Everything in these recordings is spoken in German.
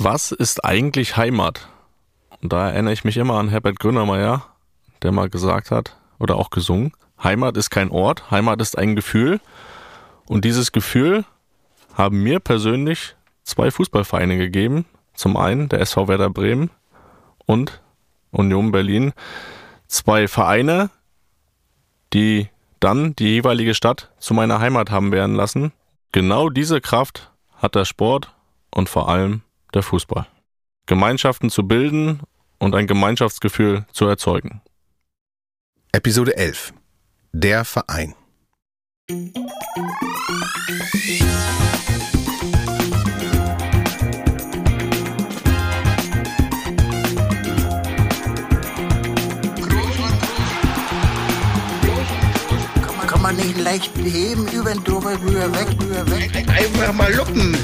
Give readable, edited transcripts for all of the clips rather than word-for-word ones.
Was ist eigentlich Heimat? Und da erinnere ich mich immer an Herbert Grönemeyer, der mal gesagt hat, oder auch gesungen, Heimat ist kein Ort, Heimat ist ein Gefühl. Und dieses Gefühl haben mir persönlich 2 Fußballvereine gegeben. Zum einen der SV Werder Bremen und Union Berlin. 2 Vereine, die dann die jeweilige Stadt zu meiner Heimat haben werden lassen. Genau diese Kraft hat der Sport und vor allem der Fußball. Gemeinschaften zu bilden und ein Gemeinschaftsgefühl zu erzeugen. Episode 11. Der Verein. Kann man nicht leicht heben, über den drüber, rüber, weg. Einfach mal luppen.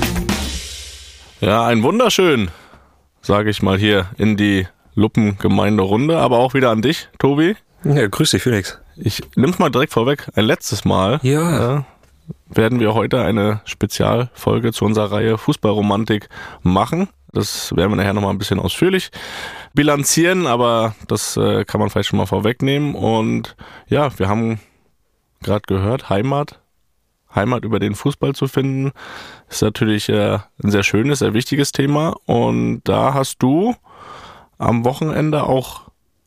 Ja, ein wunderschön, sage ich mal hier in die Luppengemeinderunde, aber auch wieder an dich, Tobi. Ja, grüß dich, Felix. Ich nimm's mal direkt vorweg. Ein letztes Mal werden wir heute eine Spezialfolge zu unserer Reihe Fußballromantik machen. Das werden wir nachher nochmal ein bisschen ausführlich bilanzieren, aber das kann man vielleicht schon mal vorwegnehmen. Und ja, wir haben gerade gehört, Heimat über den Fußball zu finden, ist natürlich ein sehr schönes, sehr wichtiges Thema. Und da hast du am Wochenende auch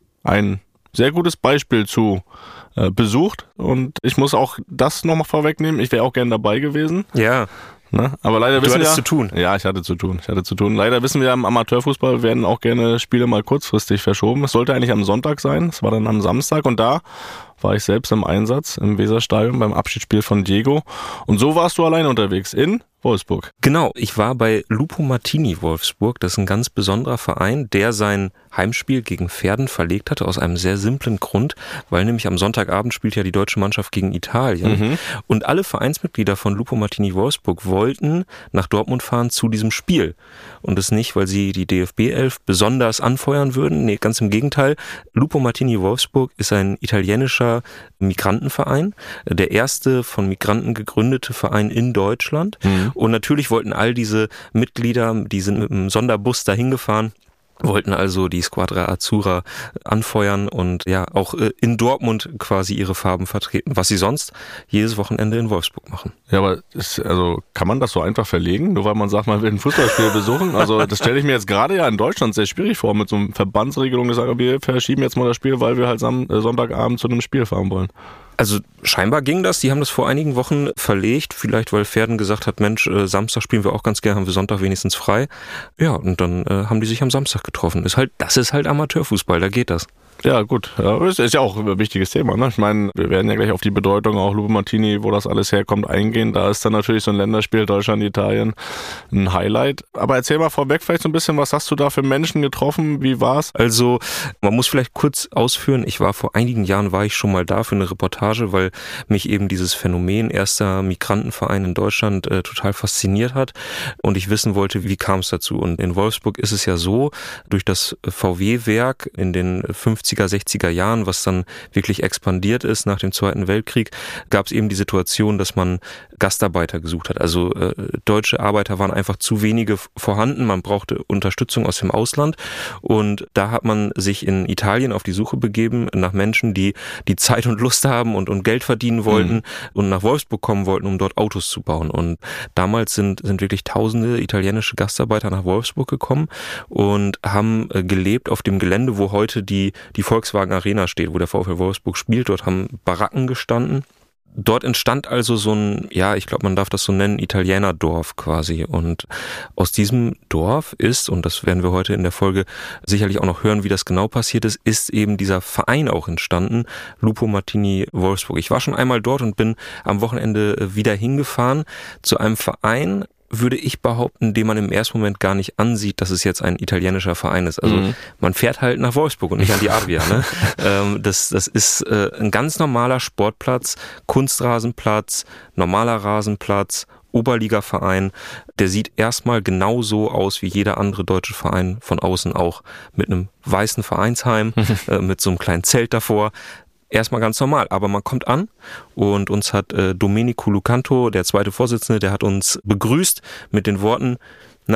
ein sehr gutes Beispiel zu besucht. Und ich muss auch das nochmal vorwegnehmen. Ich wäre auch gern dabei gewesen. Ja. Ne? Aber leider wissen wir... Du hattest zu tun. Ja, ich hatte zu tun. Leider wissen wir, im Amateurfußball werden auch gerne Spiele mal kurzfristig verschoben. Es sollte eigentlich am Sonntag sein. Es war dann am Samstag. Und da war ich selbst im Einsatz im Weserstadion beim Abschiedsspiel von Diego. Und so warst du allein unterwegs in Wolfsburg. Genau, ich war bei Lupo Martini Wolfsburg. Das ist ein ganz besonderer Verein, der sein Heimspiel gegen Verden verlegt hatte, aus einem sehr simplen Grund, weil nämlich am Sonntagabend spielt ja die deutsche Mannschaft gegen Italien. Und alle Vereinsmitglieder von Lupo Martini Wolfsburg wollten nach Dortmund fahren zu diesem Spiel. Und das nicht, weil sie die DFB 11 besonders anfeuern würden. Nee, ganz im Gegenteil. Lupo Martini Wolfsburg ist ein italienischer Migrantenverein, der erste von Migranten gegründete Verein in Deutschland. Und natürlich wollten all diese Mitglieder, die sind mit einem Sonderbus dahin gefahren, wollten also die Squadra Azzurra anfeuern und ja auch in Dortmund quasi ihre Farben vertreten, was sie sonst jedes Wochenende in Wolfsburg machen. Ja, aber kann man das so einfach verlegen, nur weil man sagt, man will ein Fußballspiel besuchen? Also das stelle ich mir jetzt gerade ja in Deutschland sehr schwierig vor, mit so einer Verbandsregelung, die sagen, wir verschieben jetzt mal das Spiel, weil wir halt Sonntagabend zu einem Spiel fahren wollen. Also scheinbar ging das, die haben das vor einigen Wochen verlegt, vielleicht weil Verden gesagt hat, Mensch, Samstag spielen wir auch ganz gerne, haben wir Sonntag wenigstens frei. Ja, und dann haben die sich am Samstag getroffen. Das ist halt Amateurfußball, da geht das. Ja, gut. Ja, das ist ja auch ein wichtiges Thema, ne? Ich meine, wir werden ja gleich auf die Bedeutung auch Lupo Martini, wo das alles herkommt, eingehen. Da ist dann natürlich so ein Länderspiel Deutschland, Italien ein Highlight. Aber erzähl mal vorweg vielleicht so ein bisschen, was hast du da für Menschen getroffen? Wie war's? Also, man muss vielleicht kurz ausführen, vor einigen Jahren war ich schon mal da für eine Reportage, weil mich eben dieses Phänomen erster Migrantenverein in Deutschland total fasziniert hat und ich wissen wollte, wie kam es dazu. Und in Wolfsburg ist es ja so, durch das VW-Werk in den 50er, 60er Jahren, was dann wirklich expandiert ist nach dem Zweiten Weltkrieg, gab es eben die Situation, dass man Gastarbeiter gesucht hat. Also deutsche Arbeiter waren einfach zu wenige vorhanden, man brauchte Unterstützung aus dem Ausland und da hat man sich in Italien auf die Suche begeben nach Menschen, die Zeit und Lust haben und Geld verdienen wollten und nach Wolfsburg kommen wollten, um dort Autos zu bauen. Und damals sind wirklich tausende italienische Gastarbeiter nach Wolfsburg gekommen und haben gelebt auf dem Gelände, wo heute die Volkswagen Arena steht, wo der VfL Wolfsburg spielt. Dort haben Baracken gestanden. Dort entstand also so ein, ja, ich glaube, man darf das so nennen, Italienerdorf quasi. Und aus diesem Dorf ist, und das werden wir heute in der Folge sicherlich auch noch hören, wie das genau passiert ist eben dieser Verein auch entstanden, Lupo Martini Wolfsburg. Ich war schon einmal dort und bin am Wochenende wieder hingefahren zu einem Verein, würde ich behaupten, den man im ersten Moment gar nicht ansieht, dass es jetzt ein italienischer Verein ist. Also man fährt halt nach Wolfsburg und nicht an die Adria. Ne? Das ist ein ganz normaler Sportplatz, Kunstrasenplatz, normaler Rasenplatz, Oberligaverein. Der sieht erstmal genauso aus wie jeder andere deutsche Verein von außen auch. Mit einem weißen Vereinsheim, mit so einem kleinen Zelt davor. Erstmal ganz normal, aber man kommt an und uns hat Domenico Lucanto, der zweite Vorsitzende, der hat uns begrüßt mit den Worten, na,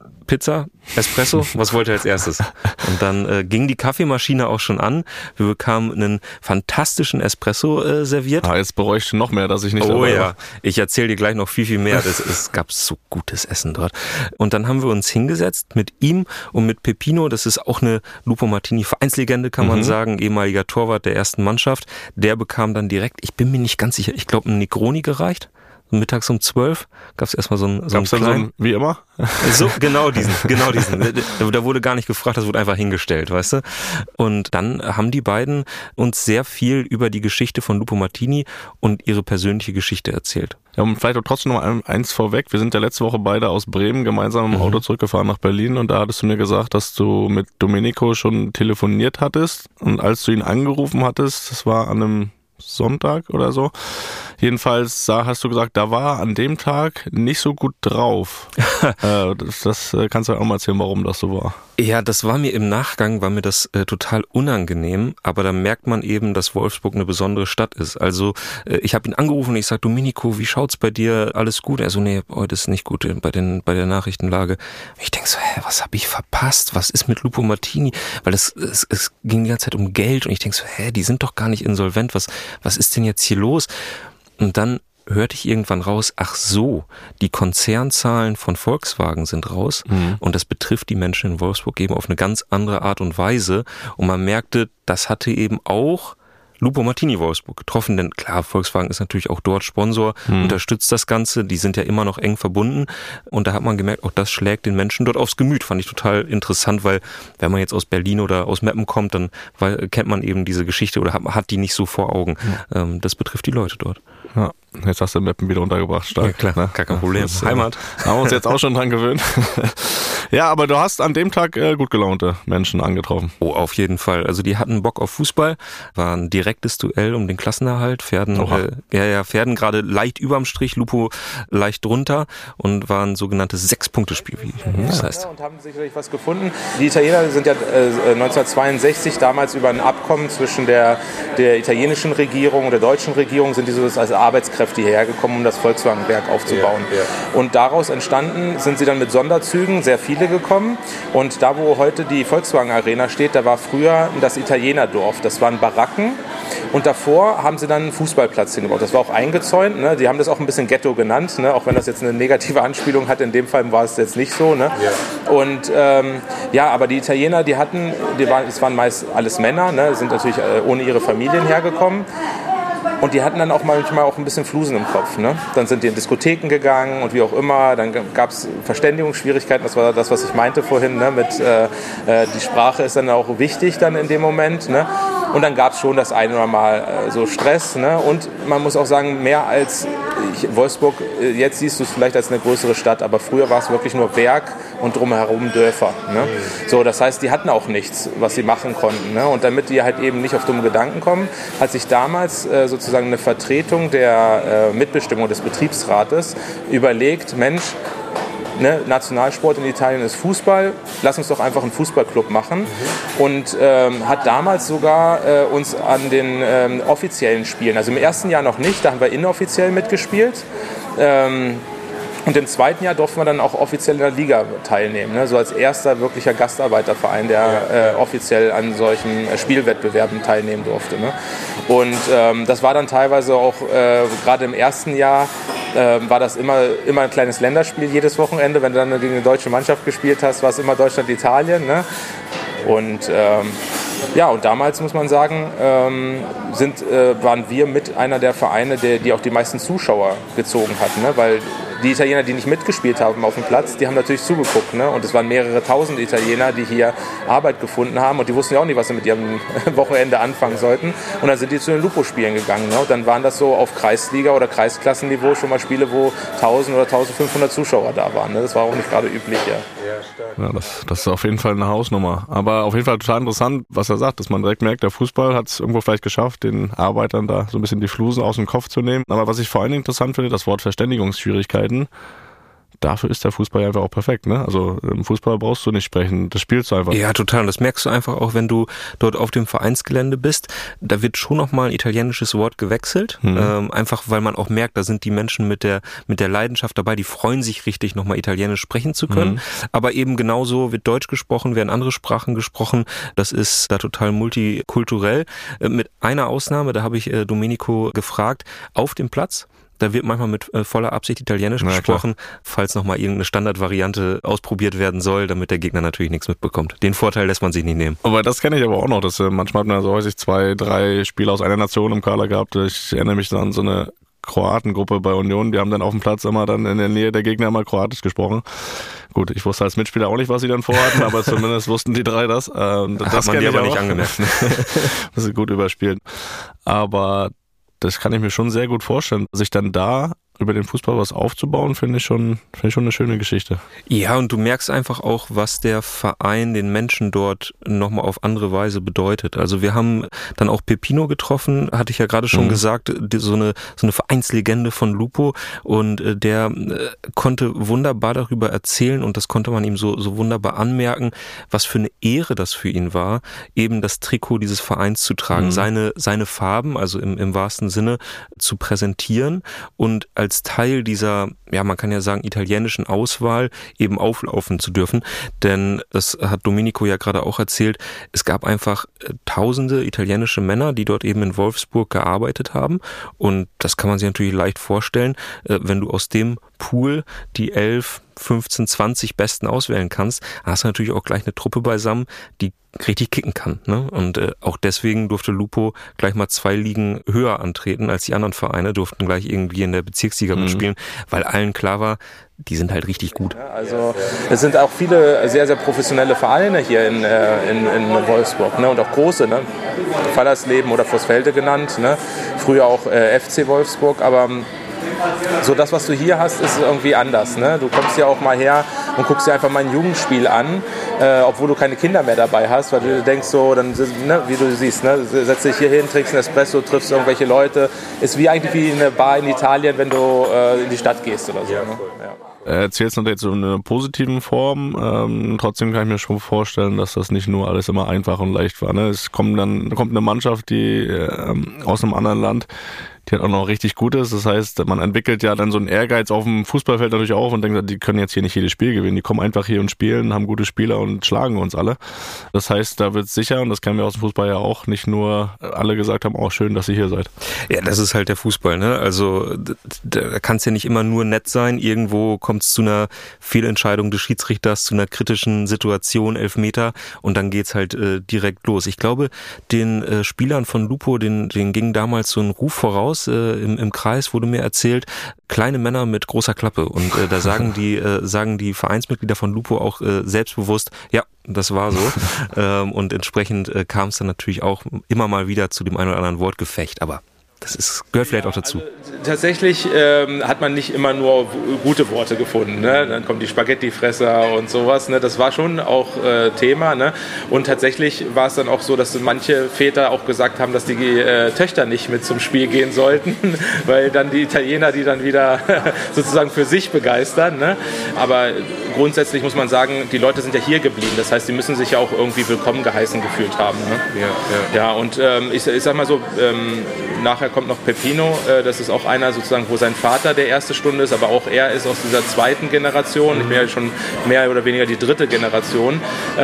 Pizza, Espresso, was wollt ihr als erstes? Und dann ging die Kaffeemaschine auch schon an. Wir bekamen einen fantastischen Espresso serviert. Jetzt bereue ich noch mehr, dass ich nicht dabei war. Oh ja, ich erzähle dir gleich noch viel mehr. Es gab so gutes Essen dort. Und dann haben wir uns hingesetzt mit ihm und mit Peppino. Das ist auch eine Lupo Martini Vereinslegende, kann man sagen, ehemaliger Torwart der ersten Mannschaft. Der bekam dann direkt, ich bin mir nicht ganz sicher, ich glaube ein Negroni gereicht. Mittags um 12 gab es erstmal so einen kleinen... wie immer? So, genau diesen. Da wurde gar nicht gefragt, das wurde einfach hingestellt, weißt du? Und dann haben die beiden uns sehr viel über die Geschichte von Lupo Martini und ihre persönliche Geschichte erzählt. Ja, und vielleicht auch trotzdem noch eins vorweg. Wir sind ja letzte Woche beide aus Bremen gemeinsam im Auto zurückgefahren nach Berlin und da hattest du mir gesagt, dass du mit Domenico schon telefoniert hattest und als du ihn angerufen hattest, das war an einem Sonntag oder so. Jedenfalls hast du gesagt, da war an dem Tag nicht so gut drauf. Das kannst du ja auch mal erzählen, warum das so war. Ja, das war mir im Nachgang, war mir das total unangenehm, aber da merkt man eben, dass Wolfsburg eine besondere Stadt ist. Also ich habe ihn angerufen und ich sage, Domenico, wie schaut's bei dir? Alles gut? Er so, nee, heute ist nicht gut bei der Nachrichtenlage. Ich denk so, was habe ich verpasst? Was ist mit Lupo Martini? Weil es ging die ganze Zeit um Geld und ich denk so, die sind doch gar nicht insolvent. Was ist denn jetzt hier los? Und dann hörte ich irgendwann raus, ach so, die Konzernzahlen von Volkswagen sind raus und das betrifft die Menschen in Wolfsburg eben auf eine ganz andere Art und Weise und man merkte, das hatte eben auch Lupo Martini Wolfsburg getroffen, denn klar, Volkswagen ist natürlich auch dort Sponsor, unterstützt das Ganze, die sind ja immer noch eng verbunden und da hat man gemerkt, auch das schlägt den Menschen dort aufs Gemüt, fand ich total interessant, weil wenn man jetzt aus Berlin oder aus Meppen kommt, dann kennt man eben diese Geschichte oder hat die nicht so vor Augen. Das betrifft die Leute dort. Ja, jetzt hast du Meppen wieder untergebracht, stark. Ja klar, ne? Gar kein Problem. Heimat. Haben wir uns jetzt auch schon dran gewöhnt. Ja, aber du hast an dem Tag gut gelaunte Menschen angetroffen. Oh, auf jeden Fall. Also die hatten Bock auf Fußball, war ein direktes Duell um den Klassenerhalt. Pferden gerade leicht überm Strich, Lupo leicht drunter und war ein sogenanntes 6-Punkte-Spiel, wie das heißt. Und haben sicherlich was gefunden. Die Italiener sind ja 1962 damals über ein Abkommen zwischen der italienischen Regierung und der deutschen Regierung sind die so als Arbeitskräfte hierher gekommen, um das Volkswagenwerk aufzubauen. Und daraus entstanden sind sie dann mit Sonderzügen, sehr viele gekommen. Und da, wo heute die Volkswagen Arena steht, da war früher das Italienerdorf. Das waren Baracken. Und davor haben sie dann einen Fußballplatz hingebaut. Das war auch eingezäunt. Ne? Die haben das auch ein bisschen Ghetto genannt, ne? Auch wenn das jetzt eine negative Anspielung hat. In dem Fall war es jetzt nicht so. Ne? Ja. Und aber die Italiener, es waren meist alles Männer, ne? Sind natürlich ohne ihre Familien hergekommen. Und die hatten dann auch manchmal auch ein bisschen Flusen im Kopf. Ne? Dann sind die in Diskotheken gegangen und wie auch immer. Dann gab es Verständigungsschwierigkeiten. Das war das, was ich meinte vorhin. Ne? Die Sprache ist dann auch wichtig dann in dem Moment. Ne? Und dann gab es schon das eine oder Mal so Stress. Ne? Und man muss auch sagen, mehr als Wolfsburg, jetzt siehst du es vielleicht als eine größere Stadt, aber früher war es wirklich nur Werk und drumherum Dörfer. Ne? So, das heißt, die hatten auch nichts, was sie machen konnten. Ne? Und damit die halt eben nicht auf dumme Gedanken kommen, hat sich damals sozusagen eine Vertretung der Mitbestimmung des Betriebsrates überlegt, Mensch, ne, Nationalsport in Italien ist Fußball, lass uns doch einfach einen Fußballclub machen. Und hat damals sogar uns an den offiziellen Spielen, also im ersten Jahr noch nicht, da haben wir inoffiziell mitgespielt. Und im zweiten Jahr durften wir dann auch offiziell in der Liga teilnehmen, ne? So als erster wirklicher Gastarbeiterverein, der offiziell an solchen Spielwettbewerben teilnehmen durfte. Ne? Und das war dann teilweise auch, gerade im ersten Jahr, war das immer ein kleines Länderspiel jedes Wochenende. Wenn du dann gegen eine deutsche Mannschaft gespielt hast, war es immer Deutschland-Italien. Ne? Und und damals muss man sagen, waren wir mit einer der Vereine, die auch die meisten Zuschauer gezogen hatten, ne? Weil die Italiener, die nicht mitgespielt haben auf dem Platz, die haben natürlich zugeguckt. Ne? Und es waren mehrere tausend Italiener, die hier Arbeit gefunden haben und die wussten ja auch nicht, was sie mit ihrem Wochenende anfangen sollten. Und dann sind die zu den Lupo-Spielen gegangen. Ne? Und dann waren das so auf Kreisliga- oder Kreisklassenniveau schon mal Spiele, wo 1000 oder 1500 Zuschauer da waren. Ne? Das war auch nicht gerade üblich. Ja, das ist auf jeden Fall eine Hausnummer. Aber auf jeden Fall total interessant, was er sagt, dass man direkt merkt, der Fußball hat es irgendwo vielleicht geschafft, den Arbeitern da so ein bisschen die Flusen aus dem Kopf zu nehmen. Aber was ich vor allen Dingen interessant finde, das Wort Verständigungsschwierigkeiten. dafür ist der Fußball einfach auch perfekt, ne? Also im Fußball brauchst du nicht sprechen, das spielst du einfach. Ja, total. Und das merkst du einfach auch, wenn du dort auf dem Vereinsgelände bist. Da wird schon nochmal ein italienisches Wort gewechselt. Einfach, weil man auch merkt, da sind die Menschen mit der Leidenschaft dabei, die freuen sich richtig, nochmal Italienisch sprechen zu können. Aber eben genauso wird Deutsch gesprochen, werden andere Sprachen gesprochen. Das ist da total multikulturell. Mit einer Ausnahme, da habe ich Domenico gefragt, auf dem Platz. Da wird manchmal mit voller Absicht Italienisch gesprochen, falls nochmal irgendeine Standardvariante ausprobiert werden soll, damit der Gegner natürlich nichts mitbekommt. Den Vorteil lässt man sich nicht nehmen. Aber das kenne ich aber auch noch. Dass, manchmal hat man so häufig 2, 3 Spieler aus einer Nation im Kader gehabt. Ich erinnere mich an so eine Kroatengruppe bei Union. Die haben dann auf dem Platz immer dann in der Nähe der Gegner immer Kroatisch gesprochen. Gut, ich wusste als Mitspieler auch nicht, was sie dann vorhatten, aber zumindest wussten die 3 das. Das hat man dir aber nicht angemerkt. Das ist gut überspielt. Aber das kann ich mir schon sehr gut vorstellen. Sich dann da über den Fußball was aufzubauen, finde ich schon eine schöne Geschichte. Ja, und du merkst einfach auch, was der Verein den Menschen dort nochmal auf andere Weise bedeutet. Also wir haben dann auch Peppino getroffen, hatte ich ja gerade schon gesagt, so eine Vereinslegende von Lupo, und der konnte wunderbar darüber erzählen, und das konnte man ihm so wunderbar anmerken, was für eine Ehre das für ihn war, eben das Trikot dieses Vereins zu tragen, seine Farben, also im wahrsten Sinne, zu präsentieren und als Teil dieser, ja, man kann ja sagen, italienischen Auswahl eben auflaufen zu dürfen. Denn das hat Domenico ja gerade auch erzählt, es gab einfach tausende italienische Männer, die dort eben in Wolfsburg gearbeitet haben. Und das kann man sich natürlich leicht vorstellen, wenn du aus dem Pool die 11, 15, 20 Besten auswählen kannst, hast du natürlich auch gleich eine Truppe beisammen, die richtig kicken kann, ne? Und auch deswegen durfte Lupo gleich mal 2 Ligen höher antreten als die anderen Vereine, durften gleich irgendwie in der Bezirksliga mitspielen, weil allen klar war, die sind halt richtig gut. Ja, also es sind auch viele sehr, sehr professionelle Vereine hier in Wolfsburg, ne? Und auch große, ne? Fallersleben oder Vossfelde genannt, ne? Früher auch FC Wolfsburg, aber so das, was du hier hast, ist irgendwie anders. Ne? Du kommst ja auch mal her und guckst dir einfach mal ein Jugendspiel an, obwohl du keine Kinder mehr dabei hast, weil du denkst so, dann, ne, wie du siehst, ne, setzt dich hier hin, trinkst einen Espresso, triffst irgendwelche Leute. Ist wie eigentlich wie eine Bar in Italien, wenn du in die Stadt gehst oder so. Ja, cool. Ne? Ja. Er erzählt es natürlich so in einer positiven Form. Trotzdem kann ich mir schon vorstellen, dass das nicht nur alles immer einfach und leicht war. Ne? Es kommt eine Mannschaft, die aus einem anderen Land, die halt auch noch richtig gut ist. Das heißt, man entwickelt ja dann so einen Ehrgeiz auf dem Fußballfeld natürlich auch und denkt, die können jetzt hier nicht jedes Spiel gewinnen. Die kommen einfach hier und spielen, haben gute Spieler und schlagen uns alle. Das heißt, da wird es sicher, und das kennen wir aus dem Fußball ja auch, nicht nur alle gesagt haben, auch schön, dass ihr hier seid. Ja, das ist halt der Fußball, ne? Also da kann es ja nicht immer nur nett sein. Irgendwo kommt es zu einer Fehlentscheidung des Schiedsrichters, zu einer kritischen Situation, Elfmeter, und dann geht's halt direkt los. Ich glaube, den Spielern von Lupo, den ging damals so ein Ruf voraus im Kreis, wurde mir erzählt, kleine Männer mit großer Klappe. Und da sagen die Vereinsmitglieder von Lupo auch selbstbewusst, ja, das war so. Und entsprechend kam es dann natürlich auch immer mal wieder zu dem einen oder anderen Wortgefecht, aber gehört vielleicht auch dazu. Also, tatsächlich hat man nicht immer nur gute Worte gefunden. Ne? Dann kommen die Spaghettifresser und sowas. Ne? Das war schon auch Thema. Ne? Und tatsächlich war es dann auch so, dass manche Väter auch gesagt haben, dass die Töchter nicht mit zum Spiel gehen sollten, weil dann die Italiener die dann wieder sozusagen für sich begeistern. Ne? Aber grundsätzlich muss man sagen, die Leute sind ja hier geblieben. Das heißt, die müssen sich ja auch irgendwie willkommen geheißen gefühlt haben. Ne? Ja, und ich sag mal so, nachher kommt noch Peppino, das ist auch einer sozusagen, wo sein Vater der erste Stunde ist, aber auch er ist aus dieser zweiten Generation, ich bin ja schon mehr oder weniger die dritte Generation,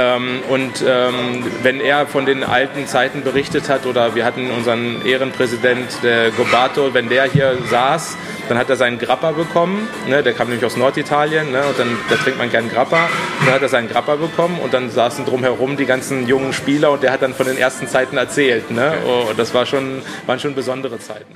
wenn er von den alten Zeiten berichtet hat, oder wir hatten unseren Ehrenpräsident, der Gobato, wenn der hier saß, dann hat er seinen Grappa bekommen, ne, der kam nämlich aus Norditalien, ne, und da trinkt man gern Grappa, dann hat er seinen Grappa bekommen und dann saßen drumherum die ganzen jungen Spieler und der hat dann von den ersten Zeiten erzählt. Ne, und das waren schon besondere Zeiten.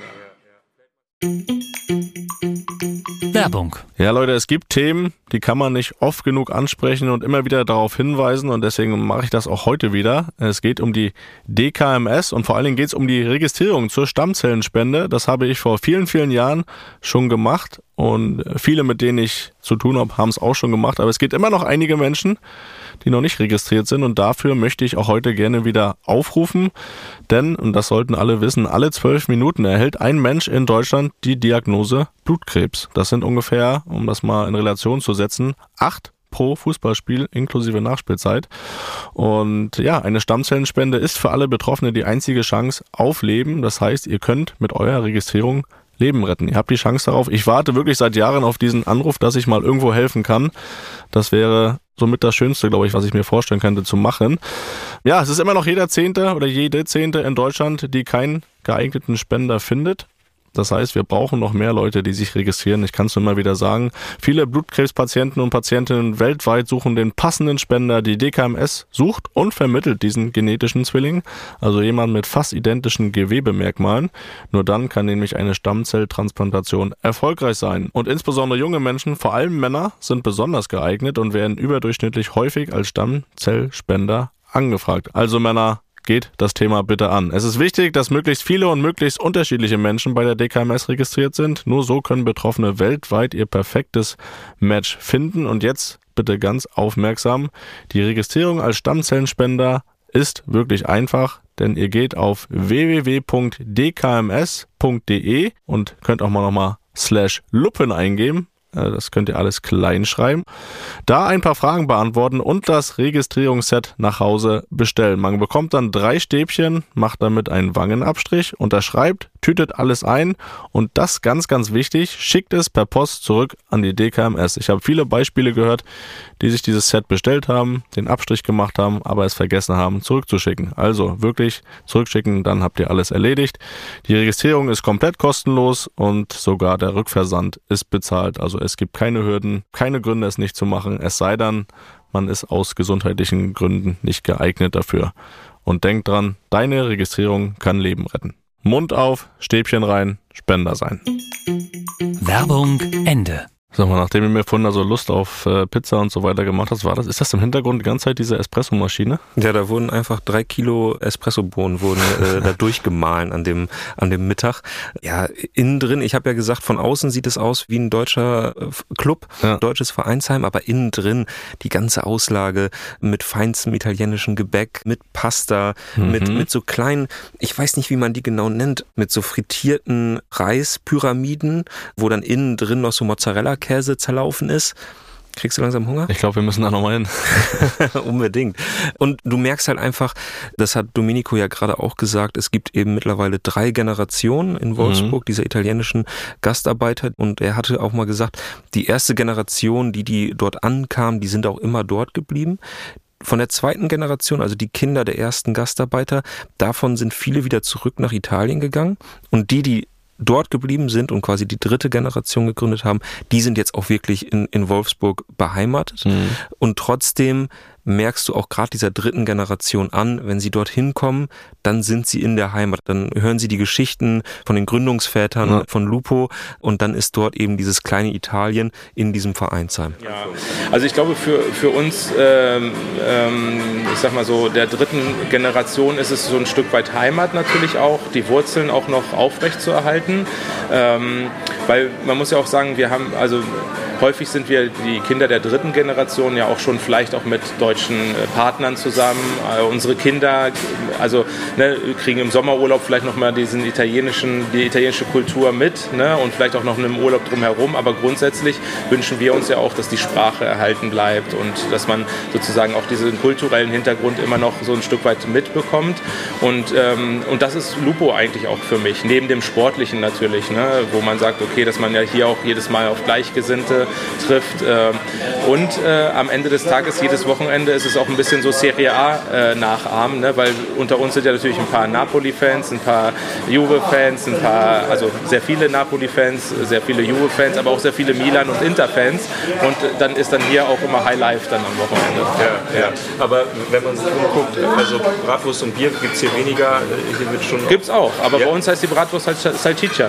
Werbung. Ja, Leute, es gibt Themen, die kann man nicht oft genug ansprechen und immer wieder darauf hinweisen, und deswegen mache ich das auch heute wieder. Es geht um die DKMS und vor allen Dingen geht es um die Registrierung zur Stammzellenspende. Das habe ich vor vielen, vielen Jahren schon gemacht und viele, mit denen ich zu tun habe, haben es auch schon gemacht. Aber es gibt immer noch einige Menschen, die noch nicht registriert sind und dafür möchte ich auch heute gerne wieder aufrufen. Denn, und das sollten alle wissen, alle 12 Minuten erhält ein Mensch in Deutschland die Diagnose Blutkrebs. Das sind ungefähr, um das mal in Relation zu setzen, 8 pro Fußballspiel inklusive Nachspielzeit. Und ja, eine Stammzellenspende ist für alle Betroffene die einzige Chance auf Leben. Das heißt, ihr könnt mit eurer Registrierung Leben retten. Ihr habt die Chance darauf. Ich warte wirklich seit Jahren auf diesen Anruf, dass ich mal irgendwo helfen kann. Das wäre somit das Schönste, glaube ich, was ich mir vorstellen könnte zu machen. Ja, es ist immer noch jeder Zehnte oder jede Zehnte in Deutschland, die keinen geeigneten Spender findet. Das heißt, wir brauchen noch mehr Leute, die sich registrieren. Ich kann es nur mal wieder sagen. Viele Blutkrebspatienten und Patientinnen weltweit suchen den passenden Spender. Die DKMS sucht und vermittelt diesen genetischen Zwilling, also jemand mit fast identischen Gewebemerkmalen. Nur dann kann nämlich eine Stammzelltransplantation erfolgreich sein. Und insbesondere junge Menschen, vor allem Männer, sind besonders geeignet und werden überdurchschnittlich häufig als Stammzellspender angefragt. Also Männer, geht das Thema bitte an. Es ist wichtig, dass möglichst viele und möglichst unterschiedliche Menschen bei der DKMS registriert sind. Nur so können Betroffene weltweit ihr perfektes Match finden. Und jetzt bitte ganz aufmerksam. Die Registrierung als Stammzellenspender ist wirklich einfach, denn ihr geht auf www.dkms.de und könnt auch mal nochmal /Luppen eingeben. Das könnt ihr alles klein schreiben. Da ein paar Fragen beantworten und das Registrierungsset nach Hause bestellen. Man bekommt dann 3 Stäbchen, macht damit einen Wangenabstrich, unterschreibt, tütet alles ein und das ganz, ganz wichtig, schickt es per Post zurück an die DKMS. Ich habe viele Beispiele gehört, die sich dieses Set bestellt haben, den Abstrich gemacht haben, aber es vergessen haben zurückzuschicken. Also wirklich zurückschicken, dann habt ihr alles erledigt. Die Registrierung ist komplett kostenlos und sogar der Rückversand ist bezahlt. Also es gibt keine Hürden, keine Gründe, es nicht zu machen, es sei denn, man ist aus gesundheitlichen Gründen nicht geeignet dafür. Und denk dran, deine Registrierung kann Leben retten. Mund auf, Stäbchen rein, Spender sein. Werbung Ende. Sag mal, nachdem ihr mir vorhin also Lust auf Pizza und so weiter gemacht hast, ist das im Hintergrund die ganze Zeit diese Espressomaschine? Ja, da wurden einfach 3 Kilo Espressobohnen wurden da durchgemahlen an dem Mittag. Ja, innen drin, ich habe ja gesagt, von außen sieht es aus wie ein deutscher Club, deutsches Vereinsheim, aber innen drin die ganze Auslage mit feinstem italienischem Gebäck, mit Pasta, mit so kleinen, ich weiß nicht, wie man die genau nennt, mit so frittierten Reispyramiden, wo dann innen drin noch so Mozzarella-Käse zerlaufen ist. Kriegst du langsam Hunger? Ich glaube, wir müssen da nochmal hin. Unbedingt. Und du merkst halt einfach, das hat Domenico ja gerade auch gesagt, es gibt eben mittlerweile 3 Generationen in Wolfsburg, dieser italienischen Gastarbeiter. Und er hatte auch mal gesagt, die erste Generation, die dort ankam, die sind auch immer dort geblieben. Von der zweiten Generation, also die Kinder der ersten Gastarbeiter, davon sind viele wieder zurück nach Italien gegangen. Und die dort geblieben sind und quasi die 3. Generation gegründet haben, die sind jetzt auch wirklich in Wolfsburg beheimatet. Und trotzdem merkst du auch gerade dieser 3. Generation an, wenn sie dorthin kommen, dann sind sie in der Heimat. Dann hören sie die Geschichten von den Gründungsvätern von Lupo und dann ist dort eben dieses kleine Italien in diesem Vereinsheim. Ja, also ich glaube für uns, ich sag mal so, der 3. Generation ist es so ein Stück weit Heimat natürlich auch, die Wurzeln auch noch aufrecht zu erhalten, weil man muss ja auch sagen, wir haben, also häufig sind wir die Kinder der 3. Generation ja auch schon vielleicht auch mit deutschen Partnern zusammen. Unsere Kinder, also kriegen im Sommerurlaub vielleicht nochmal die italienische Kultur mit, und vielleicht auch noch einen Urlaub drumherum. Aber grundsätzlich wünschen wir uns ja auch, dass die Sprache erhalten bleibt und dass man sozusagen auch diesen kulturellen Hintergrund immer noch so ein Stück weit mitbekommt. Und das ist Lupo eigentlich auch für mich, neben dem Sportlichen natürlich, wo man sagt, okay, dass man ja hier auch jedes Mal auf Gleichgesinnte trifft. Und am Ende des Tages, jedes Wochenende, ist es auch ein bisschen so Serie A nachahmen, weil unter uns sind ja natürlich ein paar Napoli-Fans, ein paar Juve-Fans, also sehr viele Napoli-Fans, sehr viele Juve-Fans, aber auch sehr viele Milan- und Inter-Fans. Und dann ist dann hier auch immer High Life dann am Wochenende. Ja. Aber wenn man sich umguckt, also Bratwurst und Bier gibt es hier weniger, hier wird schon... Gibt's auch, aber bei uns heißt die Bratwurst halt Salsiccia.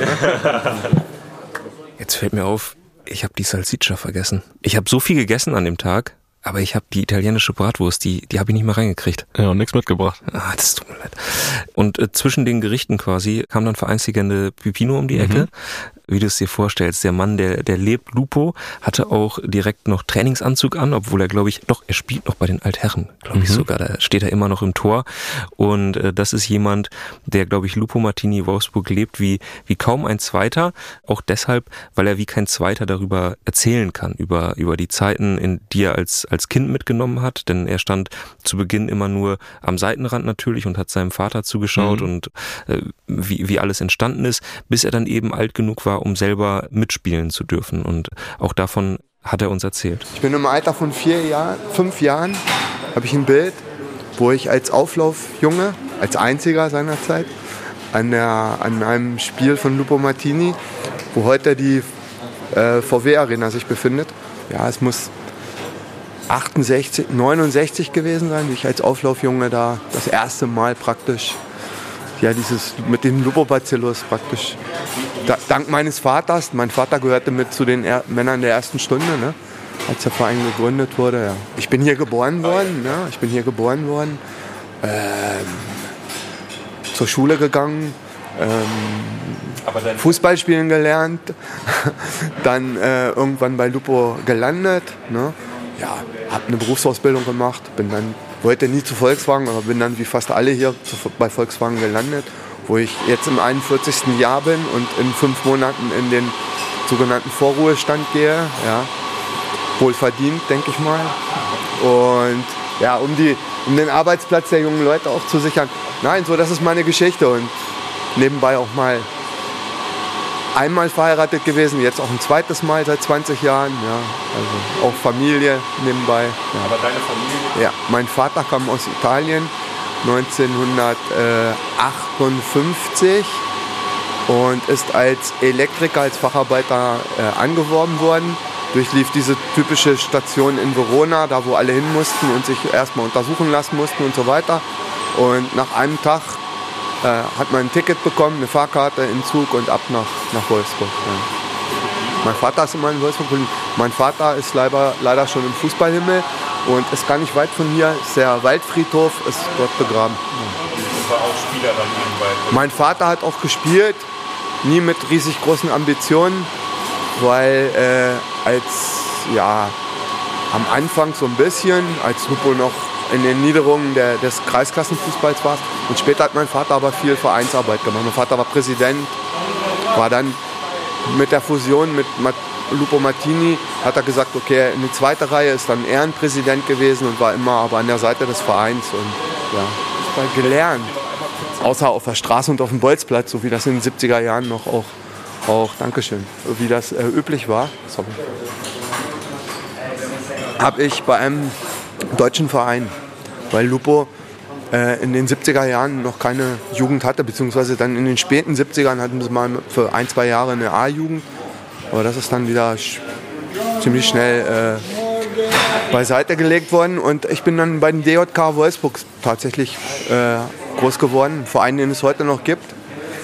Jetzt fällt mir auf, ich habe die Salsiccia vergessen. Ich habe so viel gegessen an dem Tag. aber ich habe die italienische Bratwurst, die habe ich nicht mehr reingekriegt. Ja, und nichts mitgebracht. Das tut mir leid. Und zwischen den Gerichten quasi kam dann Vereinslegende Pipino um die Ecke. Wie du es dir vorstellst, der Mann, der lebt, Lupo, hatte auch direkt noch Trainingsanzug an, obwohl er, glaube ich, er spielt noch bei den Altherren, glaube ich sogar, da steht er immer noch im Tor. Und das ist jemand, der, glaube ich, Lupo Martini Wolfsburg lebt wie kaum ein Zweiter, auch deshalb, weil er wie kein Zweiter darüber erzählen kann, über die Zeiten, in die er als Kind mitgenommen hat, denn er stand zu Beginn immer nur am Seitenrand natürlich und hat seinem Vater zugeschaut und wie alles entstanden ist, bis er dann eben alt genug war, um selber mitspielen zu dürfen. Und auch davon hat er uns erzählt. Ich bin im Alter von 5 Jahren, habe ich ein Bild, wo ich als Auflaufjunge, als einziger seinerzeit, an einem Spiel von Lupo Martini, wo heute die VW-Arena sich befindet. Ja, es muss 69 gewesen sein, wie ich als Auflaufjunge da das erste Mal praktisch, dieses mit dem Lupobacillus praktisch, dank meines Vaters, mein Vater gehörte mit zu den Männern der ersten Stunde, ne, als der Verein gegründet wurde. Ja. Ich bin hier geboren worden, zur Schule gegangen, Fußball spielen gelernt, dann irgendwann bei Lupo gelandet, ne. Ja, habe eine Berufsausbildung gemacht, wollte nie zu Volkswagen, aber bin dann wie fast alle hier bei Volkswagen gelandet, wo ich jetzt im 41. Jahr bin und in 5 Monaten in den sogenannten Vorruhestand gehe. Ja. Wohlverdient, denke ich mal. Und ja, um den Arbeitsplatz der jungen Leute auch zu sichern. Nein, so, das ist meine Geschichte und nebenbei auch mal einmal verheiratet gewesen, jetzt auch ein zweites Mal seit 20 Jahren, ja, also auch Familie nebenbei. Ja. Aber deine Familie? Ja, mein Vater kam aus Italien 1958 und ist als Elektriker, als Facharbeiter angeworben worden. Durchlief diese typische Station in Verona, da wo alle hin mussten und sich erstmal untersuchen lassen mussten und so weiter. Und nach einem Tag hat man ein Ticket bekommen, eine Fahrkarte in Zug und ab nach Wolfsburg. Ja. Mein Vater ist immer in Wolfsburg. Mein Vater ist leider schon im Fußballhimmel und ist gar nicht weit von hier. Ist der Waldfriedhof, ist dort begraben. Und war auch Spieler dann nebenbei. Mein Vater hat auch gespielt, nie mit riesig großen Ambitionen, weil am Anfang so ein bisschen, als Lupo noch in den Niederungen des Kreisklassenfußballs war. Und später hat mein Vater aber viel Vereinsarbeit gemacht. Mein Vater war Präsident, war dann mit der Fusion mit Lupo Martini, hat er gesagt, okay, in die zweite Reihe ist dann Ehrenpräsident gewesen und war immer aber an der Seite des Vereins und ja, Fußball gelernt. Außer auf der Straße und auf dem Bolzplatz, so wie das in den 70er Jahren noch auch Dankeschön, wie das üblich war. Habe ich bei einem deutschen Verein, weil Lupo in den 70er Jahren noch keine Jugend hatte, beziehungsweise dann in den späten 70ern hatten sie mal für 1-2 Jahre eine A-Jugend, aber das ist dann wieder ziemlich schnell beiseite gelegt worden und ich bin dann bei den DJK Wolfsburg tatsächlich groß geworden, ein Verein, den es heute noch gibt.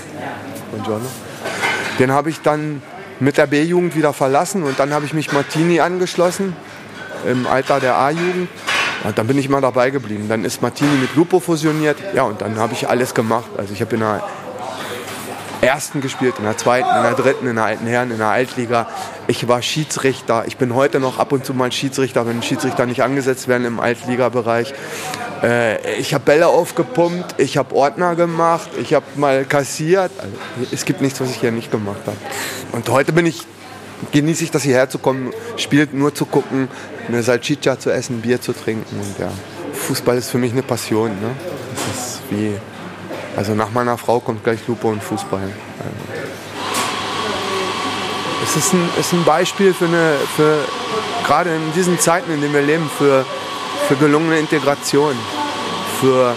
Den habe ich dann mit der B-Jugend wieder verlassen und dann habe ich mich Martini angeschlossen im Alter der A-Jugend. Und dann bin ich mal dabei geblieben. Dann ist Martini mit Lupo fusioniert. Ja, und dann habe ich alles gemacht. Also ich habe in der ersten gespielt, in der zweiten, in der dritten, in der alten Herren, in der Altliga. Ich war Schiedsrichter. Ich bin heute noch ab und zu mal Schiedsrichter, wenn Schiedsrichter nicht angesetzt werden im Altliga-Bereich. Ich habe Bälle aufgepumpt, ich habe Ordner gemacht, ich habe mal kassiert. Also, es gibt nichts, was ich hier nicht gemacht habe. Und heute genieße ich das, hierher zu kommen, spielt nur zu gucken, eine Salchicha zu essen, Bier zu trinken. Und ja, Fußball ist für mich eine Passion. Ne? Das ist also nach meiner Frau kommt gleich Lupo und Fußball. Es ist ein Beispiel für gerade in diesen Zeiten, in denen wir leben, für gelungene Integration, für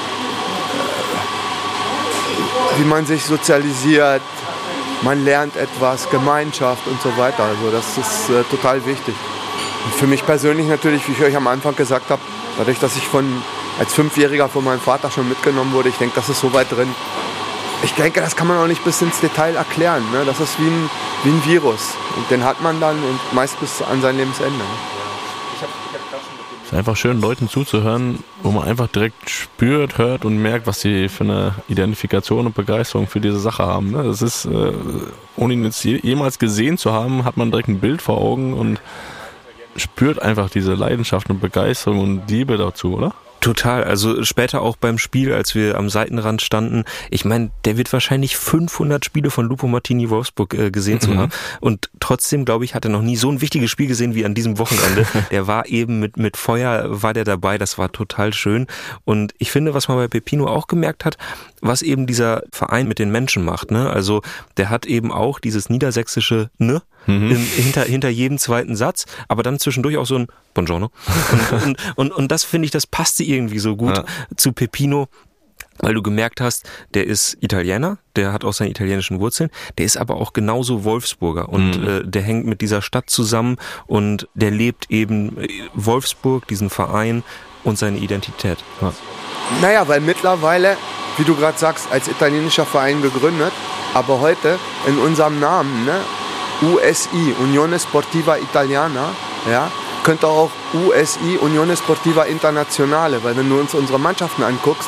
wie man sich sozialisiert, man lernt etwas, Gemeinschaft und so weiter. Also das ist total wichtig. Und für mich persönlich natürlich, wie ich euch am Anfang gesagt habe, dadurch, dass ich als 5-Jähriger von meinem Vater schon mitgenommen wurde, ich denke, das ist so weit drin. Ich denke, das kann man auch nicht bis ins Detail erklären. Ne? Das ist wie ein Virus. Und den hat man dann und meist bis an sein Lebensende. Ich hab gerade schon Es ist einfach schön, Leuten zuzuhören, wo man einfach direkt spürt, hört und merkt, was sie für eine Identifikation und Begeisterung für diese Sache haben. Ne? Das ist, ohne ihn jetzt jemals gesehen zu haben, hat man direkt ein Bild vor Augen und spürt einfach diese Leidenschaft und Begeisterung und Liebe dazu, oder? Total, also später auch beim Spiel, als wir am Seitenrand standen, ich meine, der wird wahrscheinlich 500 Spiele von Lupo Martini Wolfsburg gesehen zu haben und trotzdem, glaube ich, hat er noch nie so ein wichtiges Spiel gesehen wie an diesem Wochenende. Der war eben mit Feuer, war der dabei, das war total schön und ich finde, was man bei Pepino auch gemerkt hat, was eben dieser Verein mit den Menschen macht, ne? Also der hat eben auch dieses niedersächsische Ne hinter jedem zweiten Satz, aber dann zwischendurch auch so ein Buongiorno. Und das finde ich, das passte irgendwie so gut zu Pepino, weil du gemerkt hast, der ist Italiener, der hat auch seine italienischen Wurzeln, der ist aber auch genauso Wolfsburger und der hängt mit dieser Stadt zusammen und der lebt eben Wolfsburg, diesen Verein und seine Identität. Ja. Naja, weil mittlerweile, wie du gerade sagst, als italienischer Verein gegründet, aber heute in unserem Namen, ne, USI, Unione Sportiva Italiana, ja, könnte auch USI, Unione Sportiva Internazionale, weil wenn du uns unsere Mannschaften anguckst,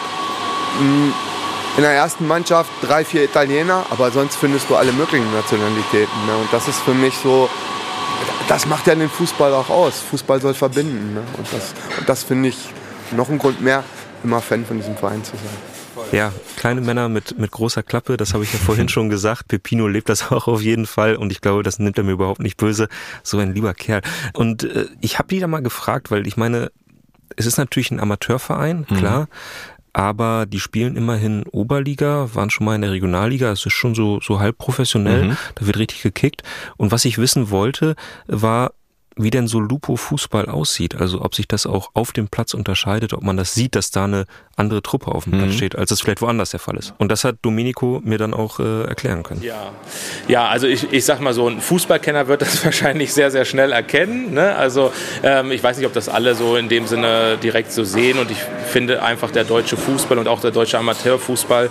in der ersten Mannschaft 3, 4 Italiener, aber sonst findest du alle möglichen Nationalitäten. Ne? Und das ist für mich so, das macht ja den Fußball auch aus. Fußball soll verbinden. Ne? Und das finde ich noch ein Grund mehr, immer Fan von diesem Verein zu sein. Ja, kleine Männer mit großer Klappe, das habe ich ja vorhin schon gesagt. Pepino lebt das auch auf jeden Fall und ich glaube, das nimmt er mir überhaupt nicht böse. So ein lieber Kerl. Und ich habe die da mal gefragt, weil ich meine, es ist natürlich ein Amateurverein, klar, aber die spielen immerhin Oberliga, waren schon mal in der Regionalliga, es ist schon so halb professionell, da wird richtig gekickt. Und was ich wissen wollte, war, wie denn so Lupo-Fußball aussieht, also ob sich das auch auf dem Platz unterscheidet, ob man das sieht, dass da eine andere Truppe auf dem Platz steht, als es vielleicht woanders der Fall ist. Und das hat Domenico mir dann auch erklären können. Ja, also ich sag mal so, ein Fußballkenner wird das wahrscheinlich sehr, sehr schnell erkennen. Ne? Also ich weiß nicht, ob das alle so in dem Sinne direkt so sehen und ich finde einfach, der deutsche Fußball und auch der deutsche Amateurfußball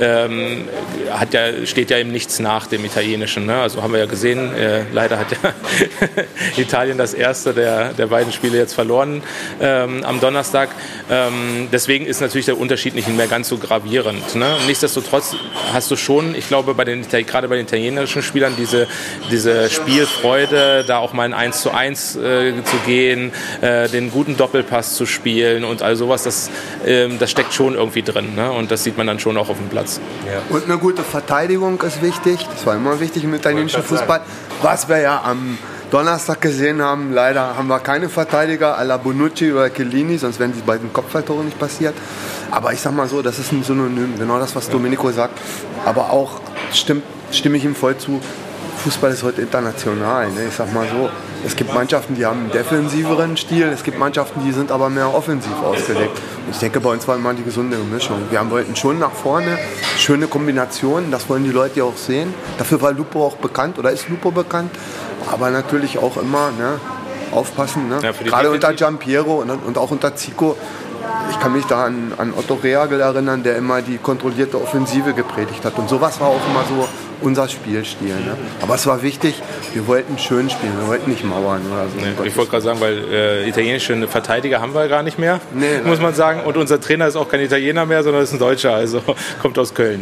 steht ja eben nichts nach dem italienischen. Ne? Also haben wir ja gesehen, leider hat ja Italien das erste der beiden Spiele jetzt verloren am Donnerstag. Deswegen ist natürlich der Unterschied nicht mehr ganz so gravierend. Ne? Nichtsdestotrotz hast du schon, ich glaube, gerade bei den italienischen Spielern diese Spielfreude, da auch mal ein 1:1 zu gehen, den guten Doppelpass zu spielen und all sowas, das steckt schon irgendwie drin. Ne? Und das sieht man dann schon auch auf dem Platz. Ja. Und eine gute Verteidigung ist wichtig. Das war immer wichtig im italienischen Fußball. Was wir ja am Donnerstag gesehen haben, leider haben wir keine Verteidiger à la Bonucci oder Chiellini, sonst wären die beiden Kopfballtore nicht passiert. Aber ich sag mal so, das ist ein Synonym, genau das, was Domenico sagt. Aber auch stimme ich ihm voll zu, Fußball ist heute international. Ne? Ich sag mal so, es gibt Mannschaften, die haben einen defensiveren Stil, es gibt Mannschaften, die sind aber mehr offensiv ausgelegt. Und ich denke, bei uns war immer die gesunde Mischung. Wir wollten schon nach vorne, schöne Kombinationen, das wollen die Leute ja auch sehen. Dafür war Lupo auch bekannt oder ist Lupo bekannt. Aber natürlich auch immer aufpassen. Ne? Ja, gerade unter Giampiero und auch unter Zico. Ich kann mich da an Otto Rehagel erinnern, der immer die kontrollierte Offensive gepredigt hat. Und sowas war auch immer so unser Spielstil. Ne? Aber es war wichtig, wir wollten schön spielen, wir wollten nicht mauern oder so. Nee, ich wollte gerade sagen, weil italienische Verteidiger haben wir gar nicht mehr, muss man sagen. Und unser Trainer ist auch kein Italiener mehr, sondern ist ein Deutscher, also kommt aus Köln.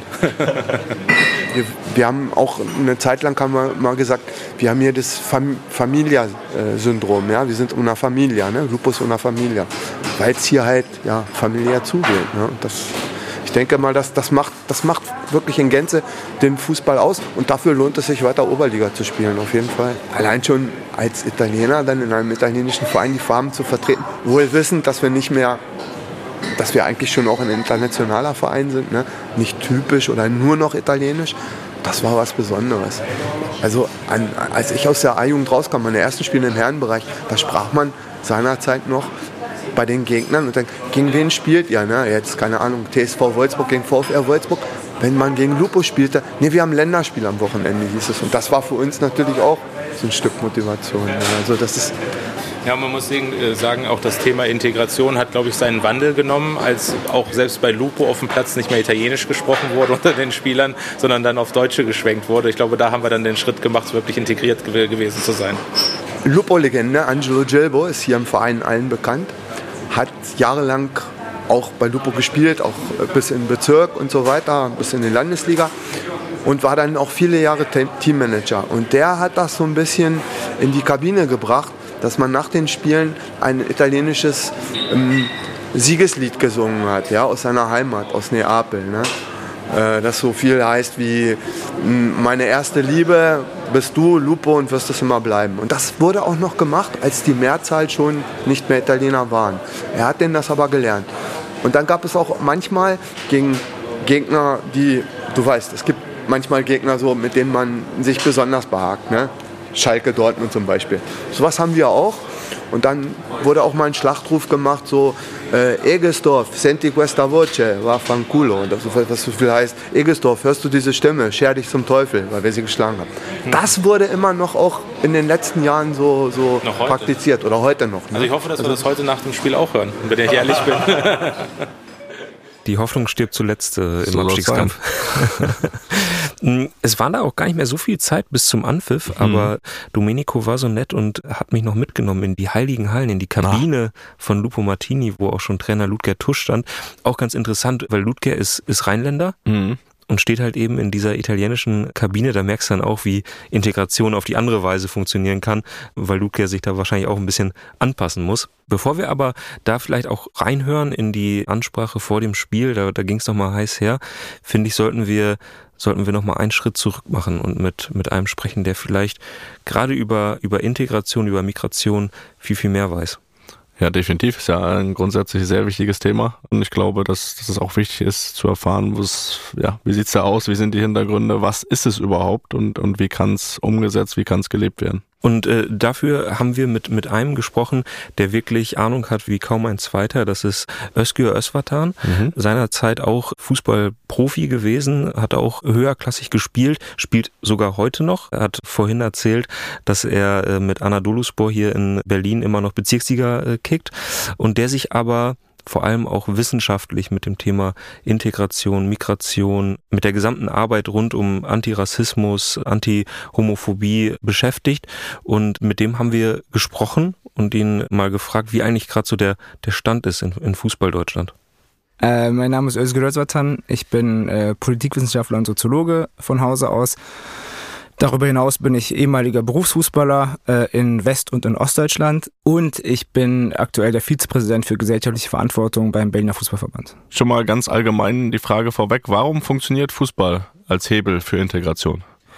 Wir haben auch eine Zeit lang mal gesagt, wir haben hier das Familia-Syndrom. Ja? Wir sind una Familia, ne? Lupus una Familia. Weil es hier halt familiär zugeht. Ne? Und ich denke mal, das macht wirklich in Gänze den Fußball aus. Und dafür lohnt es sich weiter Oberliga zu spielen, auf jeden Fall. Allein schon als Italiener dann in einem italienischen Verein die Farben zu vertreten. Wohl wissend, dass wir eigentlich schon auch ein internationaler Verein sind, ne? Nicht typisch oder nur noch italienisch. Das war was Besonderes. Also als ich aus der A-Jugend rauskam, meine ersten Spiele im Herrenbereich, da sprach man seinerzeit noch bei den Gegnern und dann, gegen wen spielt ihr? Ne? Jetzt, keine Ahnung, TSV Wolfsburg gegen VfR Wolfsburg. Wenn man gegen Lupo spielte, wir haben Länderspiel am Wochenende, hieß es. Und das war für uns natürlich auch so ein Stück Motivation. Also das ist... Ja, man muss sagen, auch das Thema Integration hat, glaube ich, seinen Wandel genommen, als auch selbst bei Lupo auf dem Platz nicht mehr Italienisch gesprochen wurde unter den Spielern, sondern dann auf Deutsche geschwenkt wurde. Ich glaube, da haben wir dann den Schritt gemacht, wirklich integriert gewesen zu sein. Lupo-Legende Angelo Gelbo ist hier im Verein allen bekannt. hat jahrelang auch bei Lupo gespielt, auch bis in den Bezirk und so weiter, bis in die Landesliga und war dann auch viele Jahre Teammanager. Und der hat das so ein bisschen in die Kabine gebracht, dass man nach den Spielen ein italienisches Siegeslied gesungen hat, ja, aus seiner Heimat, aus Neapel. Ne? Das so viel heißt wie meine erste Liebe bist du, Lupo, und wirst es immer bleiben. Und das wurde auch noch gemacht, als die Mehrzahl schon nicht mehr Italiener waren. Er hat denen das aber gelernt. Und dann gab es auch manchmal gegen Gegner, die, du weißt, es gibt manchmal Gegner, so, mit denen man sich besonders behagt. Ne? Schalke, Dortmund zum Beispiel. Sowas haben wir auch. Und dann wurde auch mal ein Schlachtruf gemacht, so Egestorf, senti questa voce, vaffanculo. Und das, was so viel heißt, Egestorf, hörst du diese Stimme, scher dich zum Teufel, weil wir sie geschlagen haben. Das wurde immer noch auch in den letzten Jahren so praktiziert oder heute noch. Ne? Also ich hoffe, dass wir das heute nach dem Spiel auch hören, wenn ich ehrlich bin. Die Hoffnung stirbt zuletzt im Abstiegskampf. Es war da auch gar nicht mehr so viel Zeit bis zum Anpfiff, aber Domenico war so nett und hat mich noch mitgenommen in die Heiligen Hallen, in die Kabine von Lupo Martini, wo auch schon Trainer Ludger Tusch stand. Auch ganz interessant, weil Ludger ist Rheinländer. Und steht halt eben in dieser italienischen Kabine, da merkst du dann auch, wie Integration auf die andere Weise funktionieren kann, weil Ludger sich da wahrscheinlich auch ein bisschen anpassen muss. Bevor wir aber da vielleicht auch reinhören in die Ansprache vor dem Spiel, da ging es noch mal heiß her, finde ich, sollten wir noch mal einen Schritt zurück machen und mit einem sprechen, der vielleicht gerade über Integration, über Migration viel mehr weiß. Ja, definitiv. Ist ja ein grundsätzlich sehr wichtiges Thema. Und ich glaube, dass es auch wichtig ist zu erfahren, wie sieht's da aus, wie sind die Hintergründe, was ist es überhaupt und wie kann es umgesetzt, wie kann es gelebt werden. Und dafür haben wir mit einem gesprochen, der wirklich Ahnung hat wie kaum ein zweiter. Das ist Özgür Özvatan. Seinerzeit auch Fußballprofi gewesen, hat auch höherklassig gespielt, spielt sogar heute noch. Er hat vorhin erzählt, dass er mit Anadoluspor hier in Berlin immer noch Bezirksliga kickt und der sich aber vor allem auch wissenschaftlich mit dem Thema Integration, Migration, mit der gesamten Arbeit rund um Antirassismus, Antihomophobie beschäftigt. Und mit dem haben wir gesprochen und ihn mal gefragt, wie eigentlich gerade so der Stand ist in Fußball-Deutschland. Mein Name ist Özgür Özvatan. Ich bin Politikwissenschaftler und Soziologe von Hause aus. Darüber hinaus bin ich ehemaliger Berufsfußballer in West- und in Ostdeutschland und ich bin aktuell der Vizepräsident für gesellschaftliche Verantwortung beim Berliner Fußballverband. Schon mal ganz allgemein die Frage vorweg, warum funktioniert Fußball als Hebel für Integration?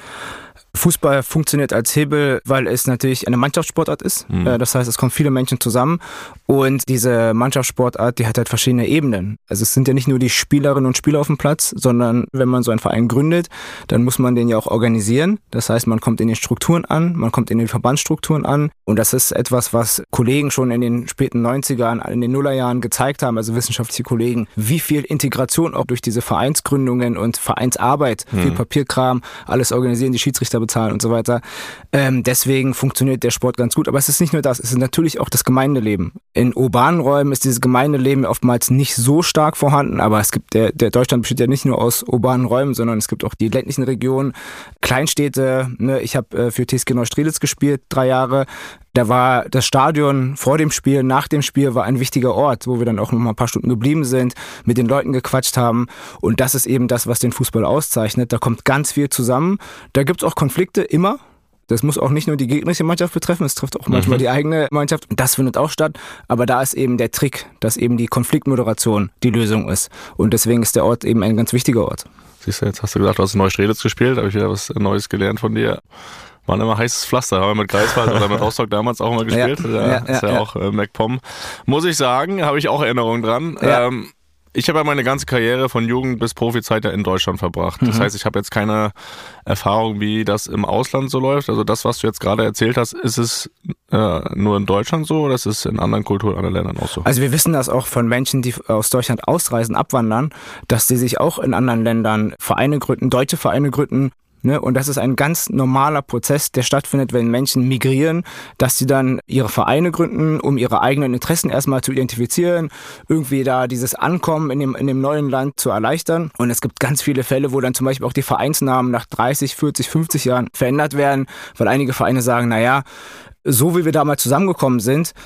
Fußball funktioniert als Hebel, weil es natürlich eine Mannschaftssportart ist. Das heißt, es kommen viele Menschen zusammen und diese Mannschaftssportart, die hat halt verschiedene Ebenen. Also es sind ja nicht nur die Spielerinnen und Spieler auf dem Platz, sondern wenn man so einen Verein gründet, dann muss man den ja auch organisieren. Das heißt, man kommt in den Strukturen an, man kommt in den Verbandsstrukturen an und das ist etwas, was Kollegen schon in den späten 90ern, in den Nullerjahren gezeigt haben, also wissenschaftliche Kollegen, wie viel Integration auch durch diese Vereinsgründungen und Vereinsarbeit, viel Papierkram, alles organisieren, die Schiedsrichter bezahlen und so weiter. Deswegen funktioniert der Sport ganz gut. Aber es ist nicht nur das, es ist natürlich auch das Gemeindeleben. In urbanen Räumen ist dieses Gemeindeleben oftmals nicht so stark vorhanden, aber es gibt der Deutschland besteht ja nicht nur aus urbanen Räumen, sondern es gibt auch die ländlichen Regionen, Kleinstädte. Ne? Ich habe für TSG Neustrelitz gespielt, 3 Jahre. Da war das Stadion vor dem Spiel, nach dem Spiel war ein wichtiger Ort, wo wir dann auch noch mal ein paar Stunden geblieben sind, mit den Leuten gequatscht haben. Und das ist eben das, was den Fußball auszeichnet. Da kommt ganz viel zusammen. Da gibt es auch Konflikte, immer. Das muss auch nicht nur die gegnerische Mannschaft betreffen, es trifft auch manchmal die eigene Mannschaft. Das findet auch statt. Aber da ist eben der Trick, dass eben die Konfliktmoderation die Lösung ist. Und deswegen ist der Ort eben ein ganz wichtiger Ort. Siehst du, jetzt hast du gesagt, du hast in Neustrelitz gespielt, da habe ich wieder was Neues gelernt von dir. Waren immer heißes Pflaster, haben wir mit Greifswald oder mit Rostock damals auch immer gespielt. Ist ja auch MacPom. Muss ich sagen, habe ich auch Erinnerungen dran. Ja. Ich habe ja meine ganze Karriere von Jugend bis Profizeit ja in Deutschland verbracht. Das heißt, ich habe jetzt keine Erfahrung, wie das im Ausland so läuft. Also das, was du jetzt gerade erzählt hast, ist es nur in Deutschland so oder ist es in anderen Kulturen, in anderen Ländern auch so? Also wir wissen das auch von Menschen, die aus Deutschland ausreisen, abwandern, dass sie sich auch in anderen Ländern Vereine gründen, deutsche Vereine gründen. Und das ist ein ganz normaler Prozess, der stattfindet, wenn Menschen migrieren, dass sie dann ihre Vereine gründen, um ihre eigenen Interessen erstmal zu identifizieren, irgendwie da dieses Ankommen in dem neuen Land zu erleichtern. Und es gibt ganz viele Fälle, wo dann zum Beispiel auch die Vereinsnamen nach 30, 40, 50 Jahren verändert werden, weil einige Vereine sagen, naja, so wie wir damals zusammengekommen sind,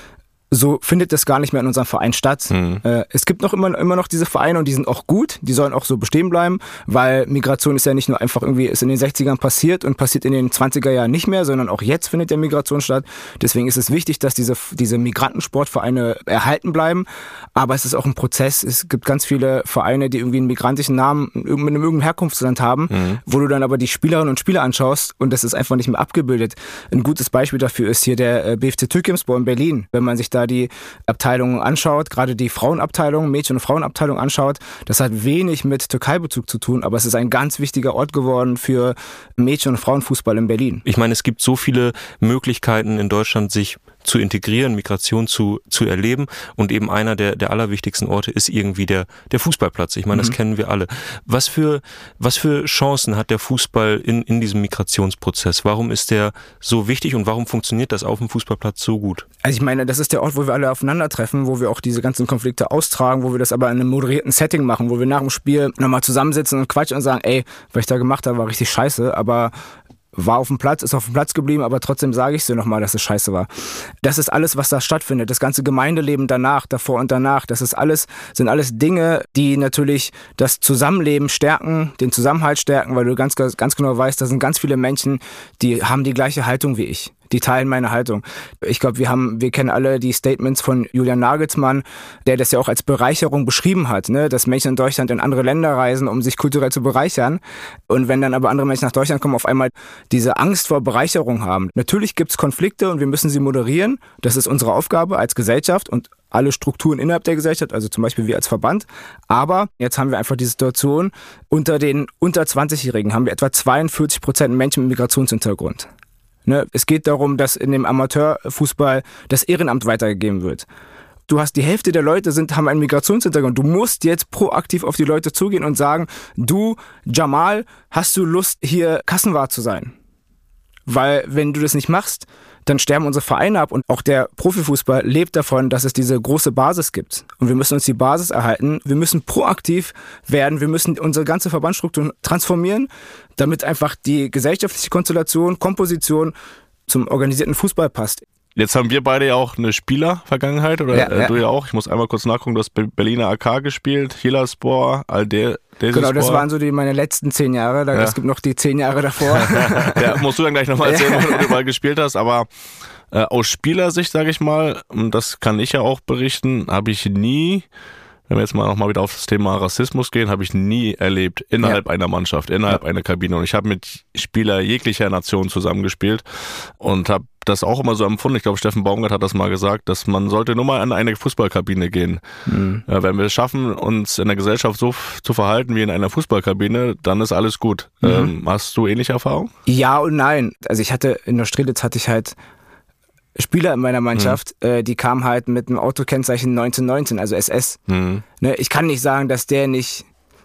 So findet das gar nicht mehr in unserem Verein statt. Es gibt immer noch diese Vereine und die sind auch gut, die sollen auch so bestehen bleiben, weil Migration ist ja nicht nur einfach irgendwie, ist in den 60ern passiert und passiert in den 20er Jahren nicht mehr, sondern auch jetzt findet ja Migration statt. Deswegen ist es wichtig, dass diese Migrantensportvereine erhalten bleiben, aber es ist auch ein Prozess. Es gibt ganz viele Vereine, die irgendwie einen migrantischen Namen mit einem irgendeinem Herkunftsland haben, wo du dann aber die Spielerinnen und Spieler anschaust und das ist einfach nicht mehr abgebildet. Ein gutes Beispiel dafür ist hier der BFC Türkimspor in Berlin. Wenn man sich da die Abteilungen anschaut, gerade die Frauenabteilung, Mädchen- und Frauenabteilung anschaut, das hat wenig mit Türkei-Bezug zu tun, aber es ist ein ganz wichtiger Ort geworden für Mädchen- und Frauenfußball in Berlin. Ich meine, es gibt so viele Möglichkeiten in Deutschland, sich zu integrieren, Migration zu erleben und eben einer der allerwichtigsten Orte ist irgendwie der Fußballplatz. Ich meine, das kennen wir alle. Was für Chancen hat der Fußball in diesem Migrationsprozess? Warum ist der so wichtig und warum funktioniert das auf dem Fußballplatz so gut? Also ich meine, das ist der Ort, wo wir alle aufeinandertreffen, wo wir auch diese ganzen Konflikte austragen, wo wir das aber in einem moderierten Setting machen, wo wir nach dem Spiel nochmal zusammensitzen und quatschen und sagen, ey, was ich da gemacht habe, war richtig scheiße, aber war auf dem Platz, ist auf dem Platz geblieben, aber trotzdem sage ich es dir nochmal, dass es scheiße war. Das ist alles, was da stattfindet. Das ganze Gemeindeleben danach, davor und danach, sind alles Dinge, die natürlich das Zusammenleben stärken, den Zusammenhalt stärken, weil du ganz genau weißt, da sind ganz viele Menschen, die haben die gleiche Haltung wie ich. Die teilen meine Haltung. Ich glaube, wir kennen alle die Statements von Julian Nagelsmann, der das ja auch als Bereicherung beschrieben hat, ne? Dass Menschen in Deutschland in andere Länder reisen, um sich kulturell zu bereichern. Und wenn dann aber andere Menschen nach Deutschland kommen, auf einmal diese Angst vor Bereicherung haben. Natürlich gibt es Konflikte und wir müssen sie moderieren. Das ist unsere Aufgabe als Gesellschaft und alle Strukturen innerhalb der Gesellschaft, also zum Beispiel wir als Verband. Aber jetzt haben wir einfach die Situation, unter den unter 20-Jährigen haben wir etwa 42% Menschen mit Migrationshintergrund. Es geht darum, dass in dem Amateurfußball das Ehrenamt weitergegeben wird. Du hast die Hälfte der Leute haben einen Migrationshintergrund. Du musst jetzt proaktiv auf die Leute zugehen und sagen, du, Jamal, hast du Lust, hier Kassenwart zu sein? Weil wenn du das nicht machst, dann sterben unsere Vereine ab und auch der Profifußball lebt davon, dass es diese große Basis gibt. Und wir müssen uns die Basis erhalten, wir müssen proaktiv werden, wir müssen unsere ganze Verbandsstruktur transformieren, damit einfach die gesellschaftliche Konstellation, Komposition zum organisierten Fußball passt. Jetzt haben wir beide ja auch eine Spielervergangenheit, oder ja. Du ja auch. Ich muss einmal kurz nachgucken, du hast Berliner AK gespielt, Hilaspor, Genau, das waren so meine letzten 10 Jahre. Es gibt noch die 10 Jahre davor. Ja, musst du dann gleich nochmal erzählen, wo du überall gespielt hast. Aber aus Spielersicht, sage ich mal, das kann ich ja auch berichten, habe ich nie, wenn wir jetzt mal nochmal wieder auf das Thema Rassismus gehen, habe ich nie erlebt innerhalb einer Mannschaft, innerhalb einer Kabine. Und ich habe mit Spielern jeglicher Nation zusammengespielt und habe das auch immer so empfunden. Ich glaube, Steffen Baumgart hat das mal gesagt, dass man sollte nur mal in eine Fußballkabine gehen. Wenn wir es schaffen, uns in der Gesellschaft so zu verhalten wie in einer Fußballkabine, dann ist alles gut. Hast du ähnliche Erfahrungen? Ja und nein. Also in Neustrelitz hatte ich halt Spieler in meiner Mannschaft, die kamen halt mit einem Autokennzeichen 1919, also SS. Ich kann nicht sagen, dass der nicht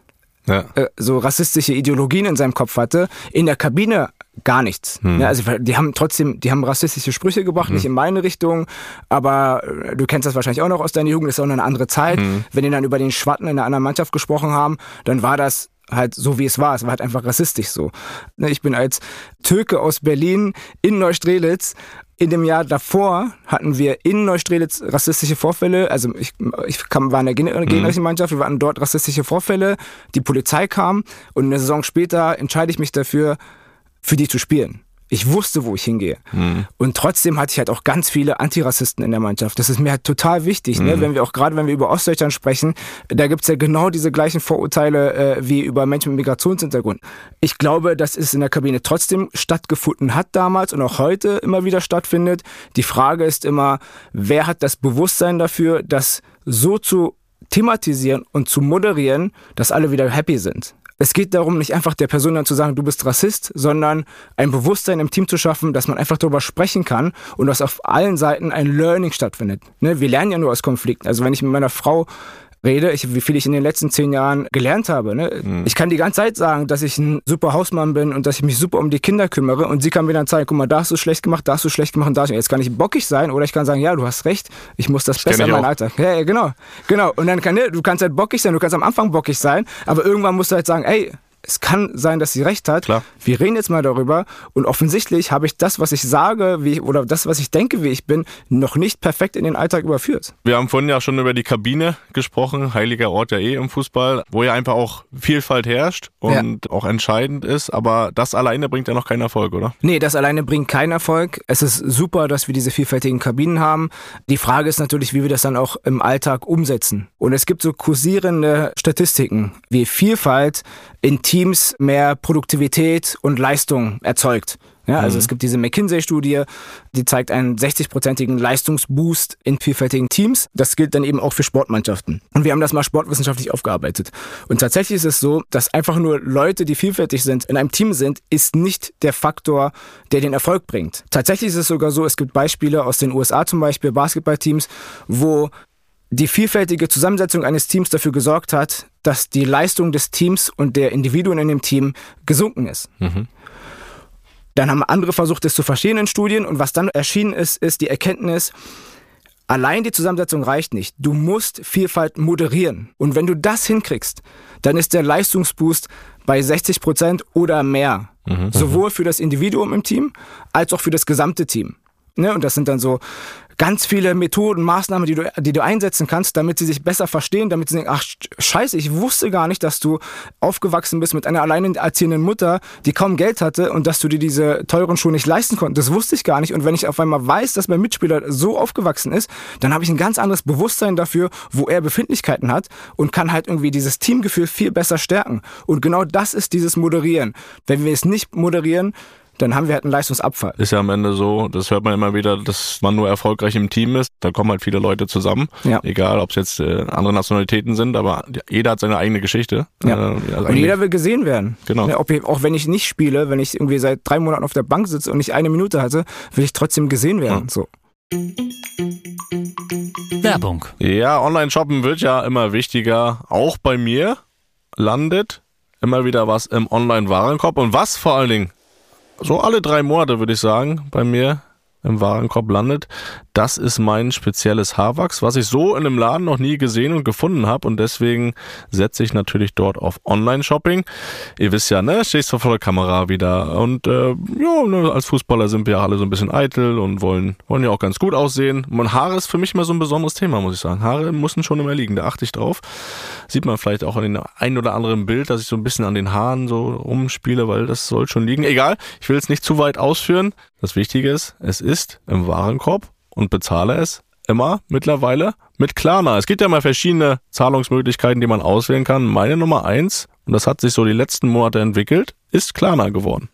so rassistische Ideologien in seinem Kopf hatte. In der Kabine gar nichts. Also die haben rassistische Sprüche gebracht, nicht in meine Richtung, aber du kennst das wahrscheinlich auch noch aus deiner Jugend, das ist auch noch eine andere Zeit. Wenn die dann über den Schwatten in einer anderen Mannschaft gesprochen haben, dann war das halt so, wie es war. Es war halt einfach rassistisch so. Ich bin als Türke aus Berlin in Neustrelitz. In dem Jahr davor hatten wir in Neustrelitz rassistische Vorfälle. Also ich war in der gegnerischen Mannschaft, wir hatten dort rassistische Vorfälle. Die Polizei kam und eine Saison später entscheide ich mich dafür, für die zu spielen. Ich wusste, wo ich hingehe. Und trotzdem hatte ich halt auch ganz viele Antirassisten in der Mannschaft. Das ist mir halt total wichtig, ne? Wenn wir über Ostdeutschland sprechen, da gibt's ja genau diese gleichen Vorurteile wie über Menschen mit Migrationshintergrund. Ich glaube, dass es in der Kabine trotzdem stattgefunden hat damals und auch heute immer wieder stattfindet. Die Frage ist immer, wer hat das Bewusstsein dafür, das so zu thematisieren und zu moderieren, dass alle wieder happy sind. Es geht darum, nicht einfach der Person dann zu sagen, du bist Rassist, sondern ein Bewusstsein im Team zu schaffen, dass man einfach darüber sprechen kann und dass auf allen Seiten ein Learning stattfindet. Wir lernen ja nur aus Konflikten. Also wenn ich mit meiner Frau rede, wie viel ich in den letzten 10 Jahren gelernt habe. Ich kann die ganze Zeit sagen, dass ich ein super Hausmann bin und dass ich mich super um die Kinder kümmere und sie kann mir dann zeigen, guck mal, da hast du schlecht gemacht, und da hast du. Jetzt kann ich bockig sein oder ich kann sagen, ja, du hast recht, ich muss das besser in meinem Alltag. Ja, genau. Und dann du kannst halt bockig sein, du kannst am Anfang bockig sein, aber irgendwann musst du halt sagen, ey, es kann sein, dass sie recht hat. Klar. Wir reden jetzt mal darüber und offensichtlich habe ich das, was ich sage, oder das, was ich denke, wie ich bin, noch nicht perfekt in den Alltag überführt. Wir haben vorhin ja schon über die Kabine gesprochen, heiliger Ort ja im Fußball, wo ja einfach auch Vielfalt herrscht und auch entscheidend ist, aber das alleine bringt ja noch keinen Erfolg, oder? Nee, das alleine bringt keinen Erfolg. Es ist super, dass wir diese vielfältigen Kabinen haben. Die Frage ist natürlich, wie wir das dann auch im Alltag umsetzen. Und es gibt so kursierende Statistiken, wie Vielfalt in Teams mehr Produktivität und Leistung erzeugt. Ja, also es gibt diese McKinsey-Studie, die zeigt einen 60-prozentigen Leistungsboost in vielfältigen Teams. Das gilt dann eben auch für Sportmannschaften. Und wir haben das mal sportwissenschaftlich aufgearbeitet. Und tatsächlich ist es so, dass einfach nur Leute, die vielfältig sind, in einem Team sind, ist nicht der Faktor, der den Erfolg bringt. Tatsächlich ist es sogar so, es gibt Beispiele aus den USA zum Beispiel, Basketballteams, wo die vielfältige Zusammensetzung eines Teams dafür gesorgt hat, dass die Leistung des Teams und der Individuen in dem Team gesunken ist. Dann haben andere versucht, das zu verstehen in Studien und was dann erschienen ist, ist die Erkenntnis, allein die Zusammensetzung reicht nicht. Du musst Vielfalt moderieren. Und wenn du das hinkriegst, dann ist der Leistungsboost bei 60% oder mehr. Sowohl für das Individuum im Team, als auch für das gesamte Team. Ne? Und das sind dann so ganz viele Methoden, Maßnahmen, die du einsetzen kannst, damit sie sich besser verstehen, damit sie denken, ach scheiße, ich wusste gar nicht, dass du aufgewachsen bist mit einer alleinerziehenden Mutter, die kaum Geld hatte und dass du dir diese teuren Schuhe nicht leisten konntest. Das wusste ich gar nicht. Und wenn ich auf einmal weiß, dass mein Mitspieler so aufgewachsen ist, dann habe ich ein ganz anderes Bewusstsein dafür, wo er Befindlichkeiten hat und kann halt irgendwie dieses Teamgefühl viel besser stärken. Und genau das ist dieses Moderieren. Wenn wir es nicht moderieren, dann haben wir halt einen Leistungsabfall. Ist ja am Ende so, das hört man immer wieder, dass man nur erfolgreich im Team ist. Da kommen halt viele Leute zusammen. Ja. Egal, ob es jetzt andere Nationalitäten sind, aber jeder hat seine eigene Geschichte. Ja. Und jeder will gesehen werden. Genau. Ja, auch wenn ich nicht spiele, wenn ich irgendwie seit 3 Monaten auf der Bank sitze und nicht eine Minute hatte, will ich trotzdem gesehen werden. So. Werbung. Ja, Online-Shoppen wird ja immer wichtiger. Auch bei mir landet immer wieder was im Online-Warenkorb. Und was vor allen Dingen so alle 3 Monate, würde ich sagen, bei mir im Warenkorb landet, das ist mein spezielles Haarwachs, was ich so in einem Laden noch nie gesehen und gefunden habe und deswegen setze ich natürlich dort auf Online-Shopping. Ihr wisst ja, ne, stehst vor der Kamera wieder und als Fußballer sind wir ja alle so ein bisschen eitel und wollen ja auch ganz gut aussehen. Und Haare ist für mich immer so ein besonderes Thema, muss ich sagen. Haare müssen schon immer liegen, da achte ich drauf. Sieht man vielleicht auch in den ein oder anderen Bild, dass ich so ein bisschen an den Haaren so rumspiele, weil das soll schon liegen. Egal, ich will es nicht zu weit ausführen. Das Wichtige ist, es ist im Warenkorb und bezahle es immer mittlerweile mit Klarna. Es gibt ja mal verschiedene Zahlungsmöglichkeiten, die man auswählen kann. Meine Nummer 1, und das hat sich so die letzten Monate entwickelt, ist Klarna geworden.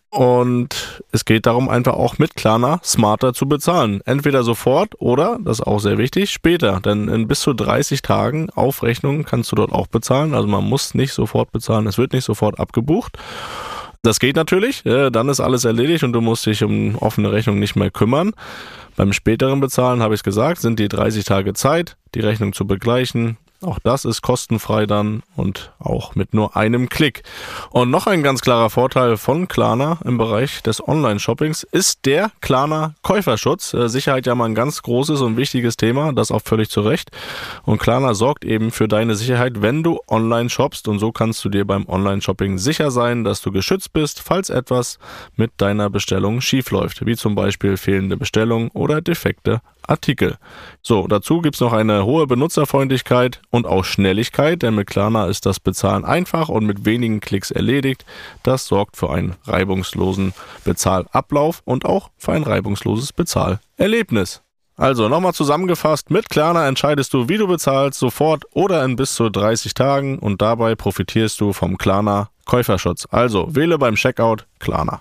Und es geht darum, einfach auch mit Klarna smarter zu bezahlen. Entweder sofort oder, das ist auch sehr wichtig, später. Denn in bis zu 30 Tagen auf Rechnung kannst du dort auch bezahlen. Also man muss nicht sofort bezahlen, es wird nicht sofort abgebucht. Das geht natürlich, dann ist alles erledigt und du musst dich um offene Rechnung nicht mehr kümmern. Beim späteren Bezahlen, habe ich es gesagt, sind die 30 Tage Zeit, die Rechnung zu begleichen. Auch das ist kostenfrei dann und auch mit nur einem Klick. Und noch ein ganz klarer Vorteil von Klarna im Bereich des Online-Shoppings ist der Klarna Käuferschutz. Sicherheit ja mal ein ganz großes und wichtiges Thema, das auch völlig zu Recht. Und Klarna sorgt eben für deine Sicherheit, wenn du online shoppst. Und so kannst du dir beim Online-Shopping sicher sein, dass du geschützt bist, falls etwas mit deiner Bestellung schiefläuft. Wie zum Beispiel fehlende Bestellung oder defekte Artikel. So, dazu gibt's noch eine hohe Benutzerfreundlichkeit und auch Schnelligkeit, denn mit Klarna ist das Bezahlen einfach und mit wenigen Klicks erledigt. Das sorgt für einen reibungslosen Bezahlablauf und auch für ein reibungsloses Bezahlerlebnis. Also nochmal zusammengefasst, mit Klarna entscheidest du, wie du bezahlst, sofort oder in bis zu 30 Tagen und dabei profitierst du vom Klarna Käuferschutz. Also wähle beim Checkout Klarna.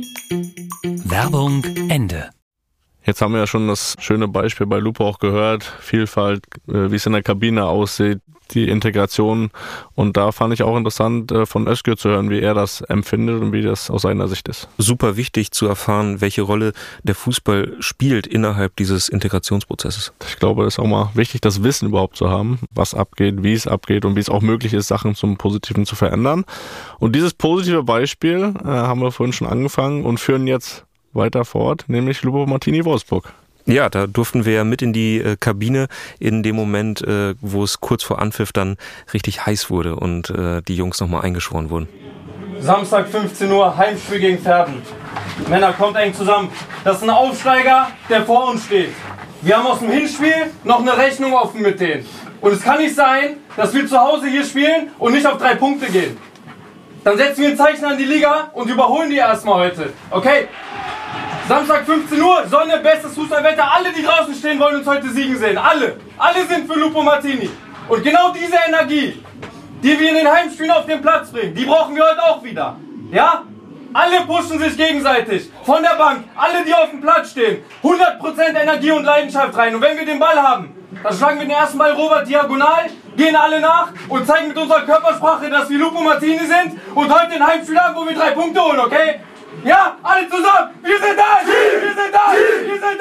Werbung Ende. Jetzt haben wir ja schon das schöne Beispiel bei Lupo auch gehört, Vielfalt, wie es in der Kabine aussieht, die Integration. Und da fand ich auch interessant, von Özgür zu hören, wie er das empfindet und wie das aus seiner Sicht ist. Super wichtig zu erfahren, welche Rolle der Fußball spielt innerhalb dieses Integrationsprozesses. Ich glaube, es ist auch mal wichtig, das Wissen überhaupt zu haben, was abgeht, wie es abgeht und wie es auch möglich ist, Sachen zum Positiven zu verändern. Und dieses positive Beispiel haben wir vorhin schon angefangen und führen jetzt weiter fort, nämlich Lupo Martini Wolfsburg. Ja, da durften wir ja mit in die Kabine in dem Moment, wo es kurz vor Anpfiff dann richtig heiß wurde und die Jungs nochmal eingeschworen wurden. Samstag 15 Uhr, Heimspiel gegen Verden. Männer, kommt eng zusammen. Das ist ein Aufsteiger, der vor uns steht. Wir haben aus dem Hinspiel noch eine Rechnung offen mit denen. Und es kann nicht sein, dass wir zu Hause hier spielen und nicht auf 3 Punkte gehen. Dann setzen wir ein Zeichen an die Liga und überholen die erstmal heute. Okay? Samstag 15 Uhr, Sonne, bestes Fußballwetter. Alle, die draußen stehen, wollen uns heute siegen sehen. Alle. Alle sind für Lupo Martini. Und genau diese Energie, die wir in den Heimspielen auf den Platz bringen, die brauchen wir heute auch wieder. Ja? Alle pushen sich gegenseitig. Von der Bank, alle, die auf dem Platz stehen. 100% Energie und Leidenschaft rein. Und wenn wir den Ball haben, dann schlagen wir den ersten Ball Robert diagonal, gehen alle nach und zeigen mit unserer Körpersprache, dass wir Lupo Martini sind und heute ein Heimspiel haben, wo wir 3 Punkte holen, okay? Ja, alle zusammen! Wir sind da! Wir sind da! Wir sind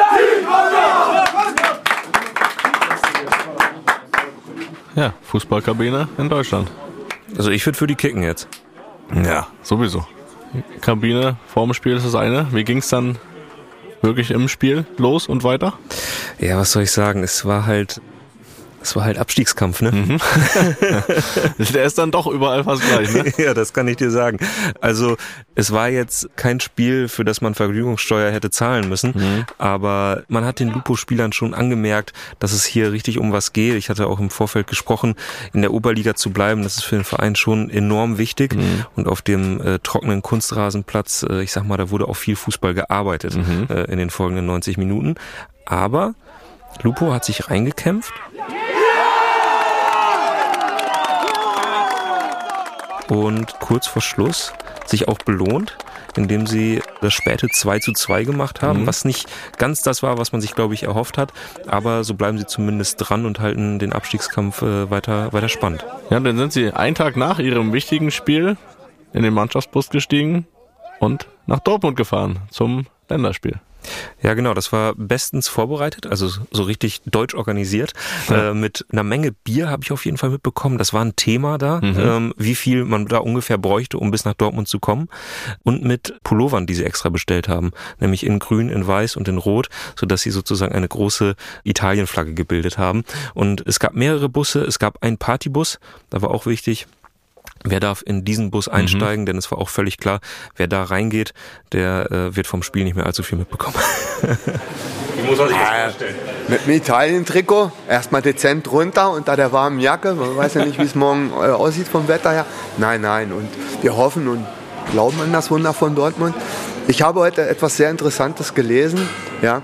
da! Ja, Fußballkabine in Deutschland. Also ich würde für die kicken jetzt. Ja, sowieso. Kabine vorm Spiel ist das eine. Wie ging es dann wirklich im Spiel los und weiter? Ja, was soll ich sagen? Es war halt Abstiegskampf, ne? Mhm. Der ist dann doch überall fast gleich, ne? Ja, das kann ich dir sagen. Also es war jetzt kein Spiel, für das man Vergnügungssteuer hätte zahlen müssen, aber man hat den Lupo-Spielern schon angemerkt, dass es hier richtig um was geht. Ich hatte auch im Vorfeld gesprochen, in der Oberliga zu bleiben, das ist für den Verein schon enorm wichtig. Und auf dem trockenen Kunstrasenplatz, ich sag mal, da wurde auch viel Fußball gearbeitet in den folgenden 90 Minuten. Aber Lupo hat sich reingekämpft. Und kurz vor Schluss sich auch belohnt, indem sie das späte 2:2 gemacht haben, was nicht ganz das war, was man sich, glaube ich, erhofft hat. Aber so bleiben sie zumindest dran und halten den Abstiegskampf weiter spannend. Ja, dann sind sie einen Tag nach ihrem wichtigen Spiel in den Mannschaftsbus gestiegen und nach Dortmund gefahren zum Länderspiel. Ja, genau, das war bestens vorbereitet, also so richtig deutsch organisiert. Ja. Mit einer Menge Bier habe ich auf jeden Fall mitbekommen. Das war ein Thema da, wie viel man da ungefähr bräuchte, um bis nach Dortmund zu kommen. Und mit Pullovern, die sie extra bestellt haben, nämlich in grün, in weiß und in rot, sodass sie sozusagen eine große Italienflagge gebildet haben. Und es gab mehrere Busse, es gab einen Partybus, da war auch wichtig, wer darf in diesen Bus einsteigen, denn es war auch völlig klar, wer da reingeht, der wird vom Spiel nicht mehr allzu viel mitbekommen. Wie muss man sich das vorstellen? Mit einem Italien-Trikot, erstmal dezent runter unter der warmen Jacke. Man weiß ja nicht, wie es morgen aussieht vom Wetter her. Nein. Und wir hoffen und glauben an das Wunder von Dortmund. Ich habe heute etwas sehr Interessantes gelesen, ja,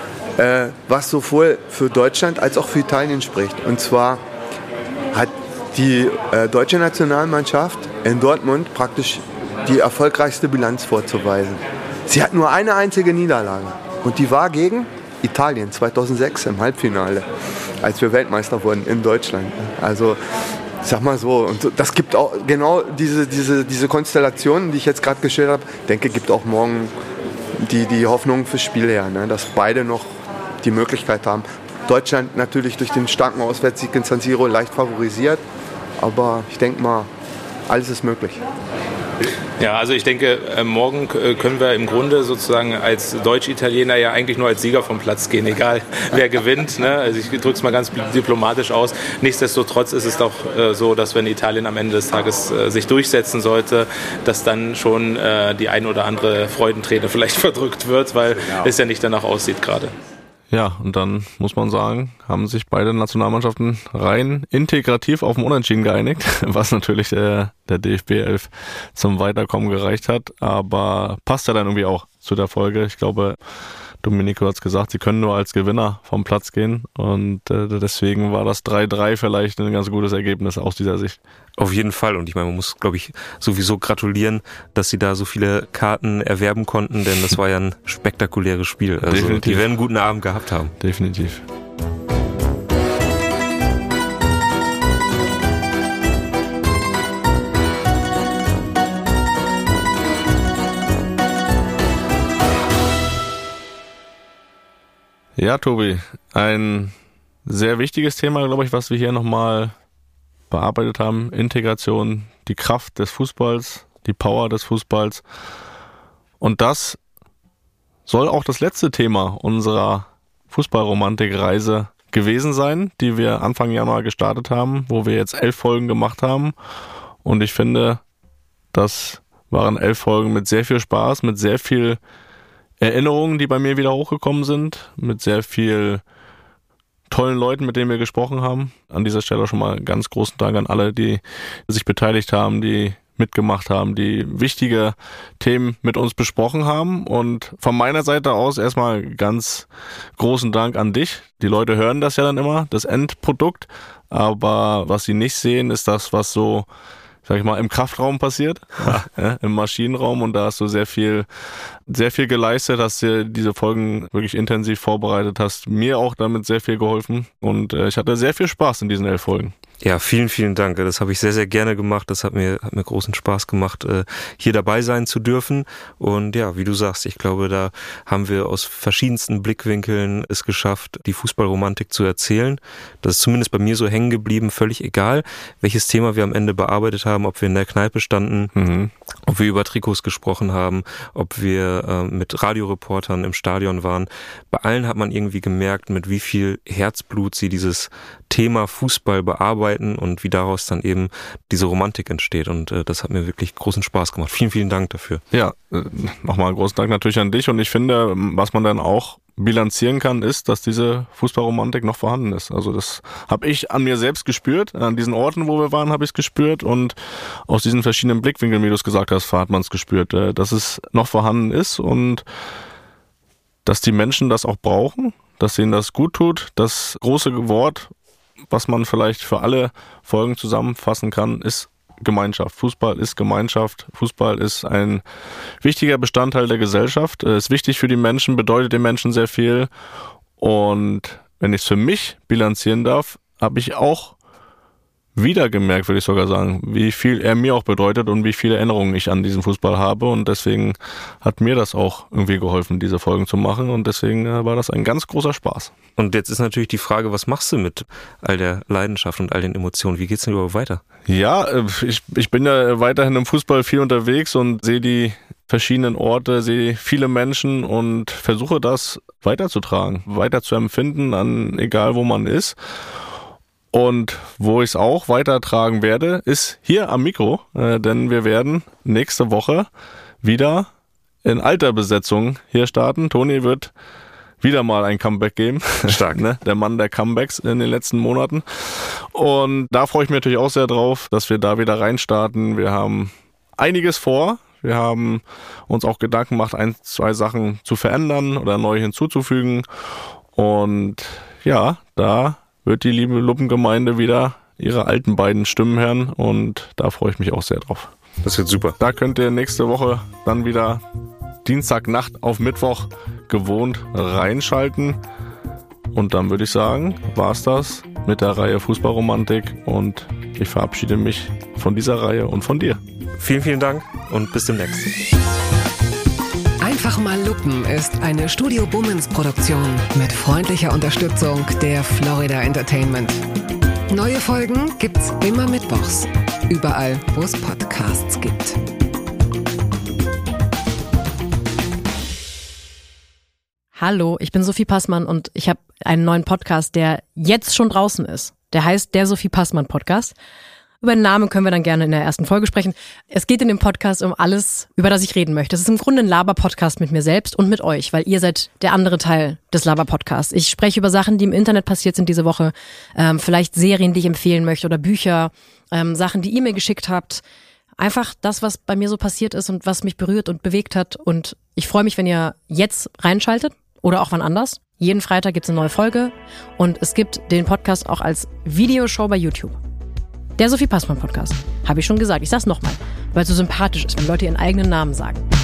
was sowohl für Deutschland als auch für Italien spricht. Und zwar hat die deutsche Nationalmannschaft in Dortmund praktisch die erfolgreichste Bilanz vorzuweisen. Sie hat nur eine einzige Niederlage und die war gegen Italien 2006 im Halbfinale, als wir Weltmeister wurden in Deutschland. Also sag mal so, und das gibt auch genau diese Konstellationen, die ich jetzt gerade geschildert habe, denke, gibt auch morgen die Hoffnung fürs Spiel her, ne, dass beide noch die Möglichkeit haben. Deutschland natürlich durch den starken Auswärtssieg in San Siro leicht favorisiert, aber ich denke mal, alles ist möglich. Ja, also ich denke, morgen können wir im Grunde sozusagen als Deutsch-Italiener ja eigentlich nur als Sieger vom Platz gehen, egal wer gewinnt. Ne? Also ich drücke es mal ganz diplomatisch aus. Nichtsdestotrotz ist es doch so, dass wenn Italien am Ende des Tages sich durchsetzen sollte, dass dann schon die ein oder andere Freudenträne vielleicht verdrückt wird, weil es ja nicht danach aussieht gerade. Ja, und dann muss man sagen, haben sich beide Nationalmannschaften rein integrativ auf ein Unentschieden geeinigt, was natürlich der DFB 11 zum Weiterkommen gereicht hat, aber passt ja dann irgendwie auch zu der Folge. Ich glaube, Domenico hat es gesagt, sie können nur als Gewinner vom Platz gehen und deswegen war das 3-3 vielleicht ein ganz gutes Ergebnis aus dieser Sicht. Auf jeden Fall, und ich meine, man muss, glaube ich, sowieso gratulieren, dass sie da so viele Karten erwerben konnten, denn das war ja ein spektakuläres Spiel. Also definitiv. Die werden einen guten Abend gehabt haben. Definitiv. Ja, Tobi, ein sehr wichtiges Thema, glaube ich, was wir hier nochmal bearbeitet haben. Integration, die Kraft des Fußballs, die Power des Fußballs. Und das soll auch das letzte Thema unserer Fußballromantik-Reise gewesen sein, die wir Anfang Januar gestartet haben, wo wir jetzt 11 Folgen gemacht haben. Und ich finde, das Waren 11 Folgen mit sehr viel Spaß, mit sehr viel Erinnerungen, die bei mir wieder hochgekommen sind, mit sehr viel tollen Leuten, mit denen wir gesprochen haben. An dieser Stelle schon mal ganz großen Dank an alle, die sich beteiligt haben, die mitgemacht haben, die wichtige Themen mit uns besprochen haben. Und von meiner Seite aus erstmal ganz großen Dank an dich. Die Leute hören das ja dann immer, das Endprodukt. Aber was sie nicht sehen, ist das, was so, sag ich mal, im Kraftraum passiert, im Maschinenraum. Und da hast du sehr viel geleistet, hast dir diese Folgen wirklich intensiv vorbereitet, hast mir auch damit sehr viel geholfen. Und ich hatte sehr viel Spaß in diesen 11 Folgen. Ja, vielen, vielen Dank. Das habe ich sehr, sehr gerne gemacht. Das hat mir großen Spaß gemacht, hier dabei sein zu dürfen. Und ja, wie du sagst, ich glaube, da haben wir aus verschiedensten Blickwinkeln es geschafft, die Fußballromantik zu erzählen. Das ist zumindest bei mir so hängen geblieben, völlig egal, welches Thema wir am Ende bearbeitet haben, ob wir in der Kneipe standen, ob wir über Trikots gesprochen haben, ob wir mit Radioreportern im Stadion waren. Bei allen hat man irgendwie gemerkt, mit wie viel Herzblut sie dieses Thema Fußball bearbeiten und wie daraus dann eben diese Romantik entsteht. Und das hat mir wirklich großen Spaß gemacht. Vielen, vielen Dank dafür. Ja, nochmal großen Dank natürlich an dich. Und ich finde, was man dann auch bilanzieren kann, ist, dass diese Fußballromantik noch vorhanden ist. Also das habe ich an mir selbst gespürt. An diesen Orten, wo wir waren, habe ich es gespürt. Und aus diesen verschiedenen Blickwinkeln, wie du es gesagt hast, hat man es gespürt, dass es noch vorhanden ist und dass die Menschen das auch brauchen, dass ihnen das gut tut. Das große Wort, was man vielleicht für alle Folgen zusammenfassen kann, ist Gemeinschaft. Fußball ist Gemeinschaft. Fußball ist ein wichtiger Bestandteil der Gesellschaft. Ist wichtig für die Menschen, bedeutet den Menschen sehr viel. Und wenn ich es für mich bilanzieren darf, habe ich auch wieder gemerkt, würde ich sogar sagen, wie viel er mir auch bedeutet und wie viele Erinnerungen ich an diesen Fußball habe. Und deswegen hat mir das auch irgendwie geholfen, diese Folgen zu machen. Und deswegen war das ein ganz großer Spaß. Und jetzt ist natürlich die Frage, was machst du mit all der Leidenschaft und all den Emotionen? Wie geht's denn überhaupt weiter? Ja, ich bin ja weiterhin im Fußball viel unterwegs und sehe die verschiedenen Orte, sehe viele Menschen und versuche das weiterzutragen, weiter zu empfinden, an egal wo man ist. Und wo ich es auch weitertragen werde, ist hier am Mikro, denn wir werden nächste Woche wieder in alter Besetzung hier starten. Toni wird wieder mal ein Comeback geben. Stark. Ne? Der Mann der Comebacks in den letzten Monaten. Und da freue ich mich natürlich auch sehr drauf, dass wir da wieder reinstarten. Wir haben einiges vor. Wir haben uns auch Gedanken gemacht, 1, 2 Sachen zu verändern oder neu hinzuzufügen. Und ja, da wird die liebe Luppengemeinde wieder ihre alten beiden Stimmen hören und da freue ich mich auch sehr drauf. Das wird super. Da könnt ihr nächste Woche dann wieder Dienstagnacht auf Mittwoch gewohnt reinschalten und dann würde ich sagen, war's das mit der Reihe Fußballromantik und ich verabschiede mich von dieser Reihe und von dir. Vielen, vielen Dank und bis demnächst. Einfach mal Lupen ist eine Studio Bummens Produktion mit freundlicher Unterstützung der Florida Entertainment. Neue Folgen gibt's immer mittwochs. Überall, wo es Podcasts gibt. Hallo, ich bin Sophie Passmann und ich habe einen neuen Podcast, der jetzt schon draußen ist. Der heißt der Sophie Passmann Podcast. Über den Namen können wir dann gerne in der ersten Folge sprechen. Es geht in dem Podcast um alles, über das ich reden möchte. Es ist im Grunde ein Laber-Podcast mit mir selbst und mit euch, weil ihr seid der andere Teil des Laber-Podcasts. Ich spreche über Sachen, die im Internet passiert sind diese Woche, vielleicht Serien, die ich empfehlen möchte oder Bücher, Sachen, die ihr mir geschickt habt. Einfach das, was bei mir so passiert ist und was mich berührt und bewegt hat. Und ich freue mich, wenn ihr jetzt reinschaltet oder auch wann anders. Jeden Freitag gibt's eine neue Folge und es gibt den Podcast auch als Videoshow bei YouTube. Der Sophie Passmann Podcast. Habe ich schon gesagt. Ich sag's nochmal, weil es so sympathisch ist, wenn Leute ihren eigenen Namen sagen.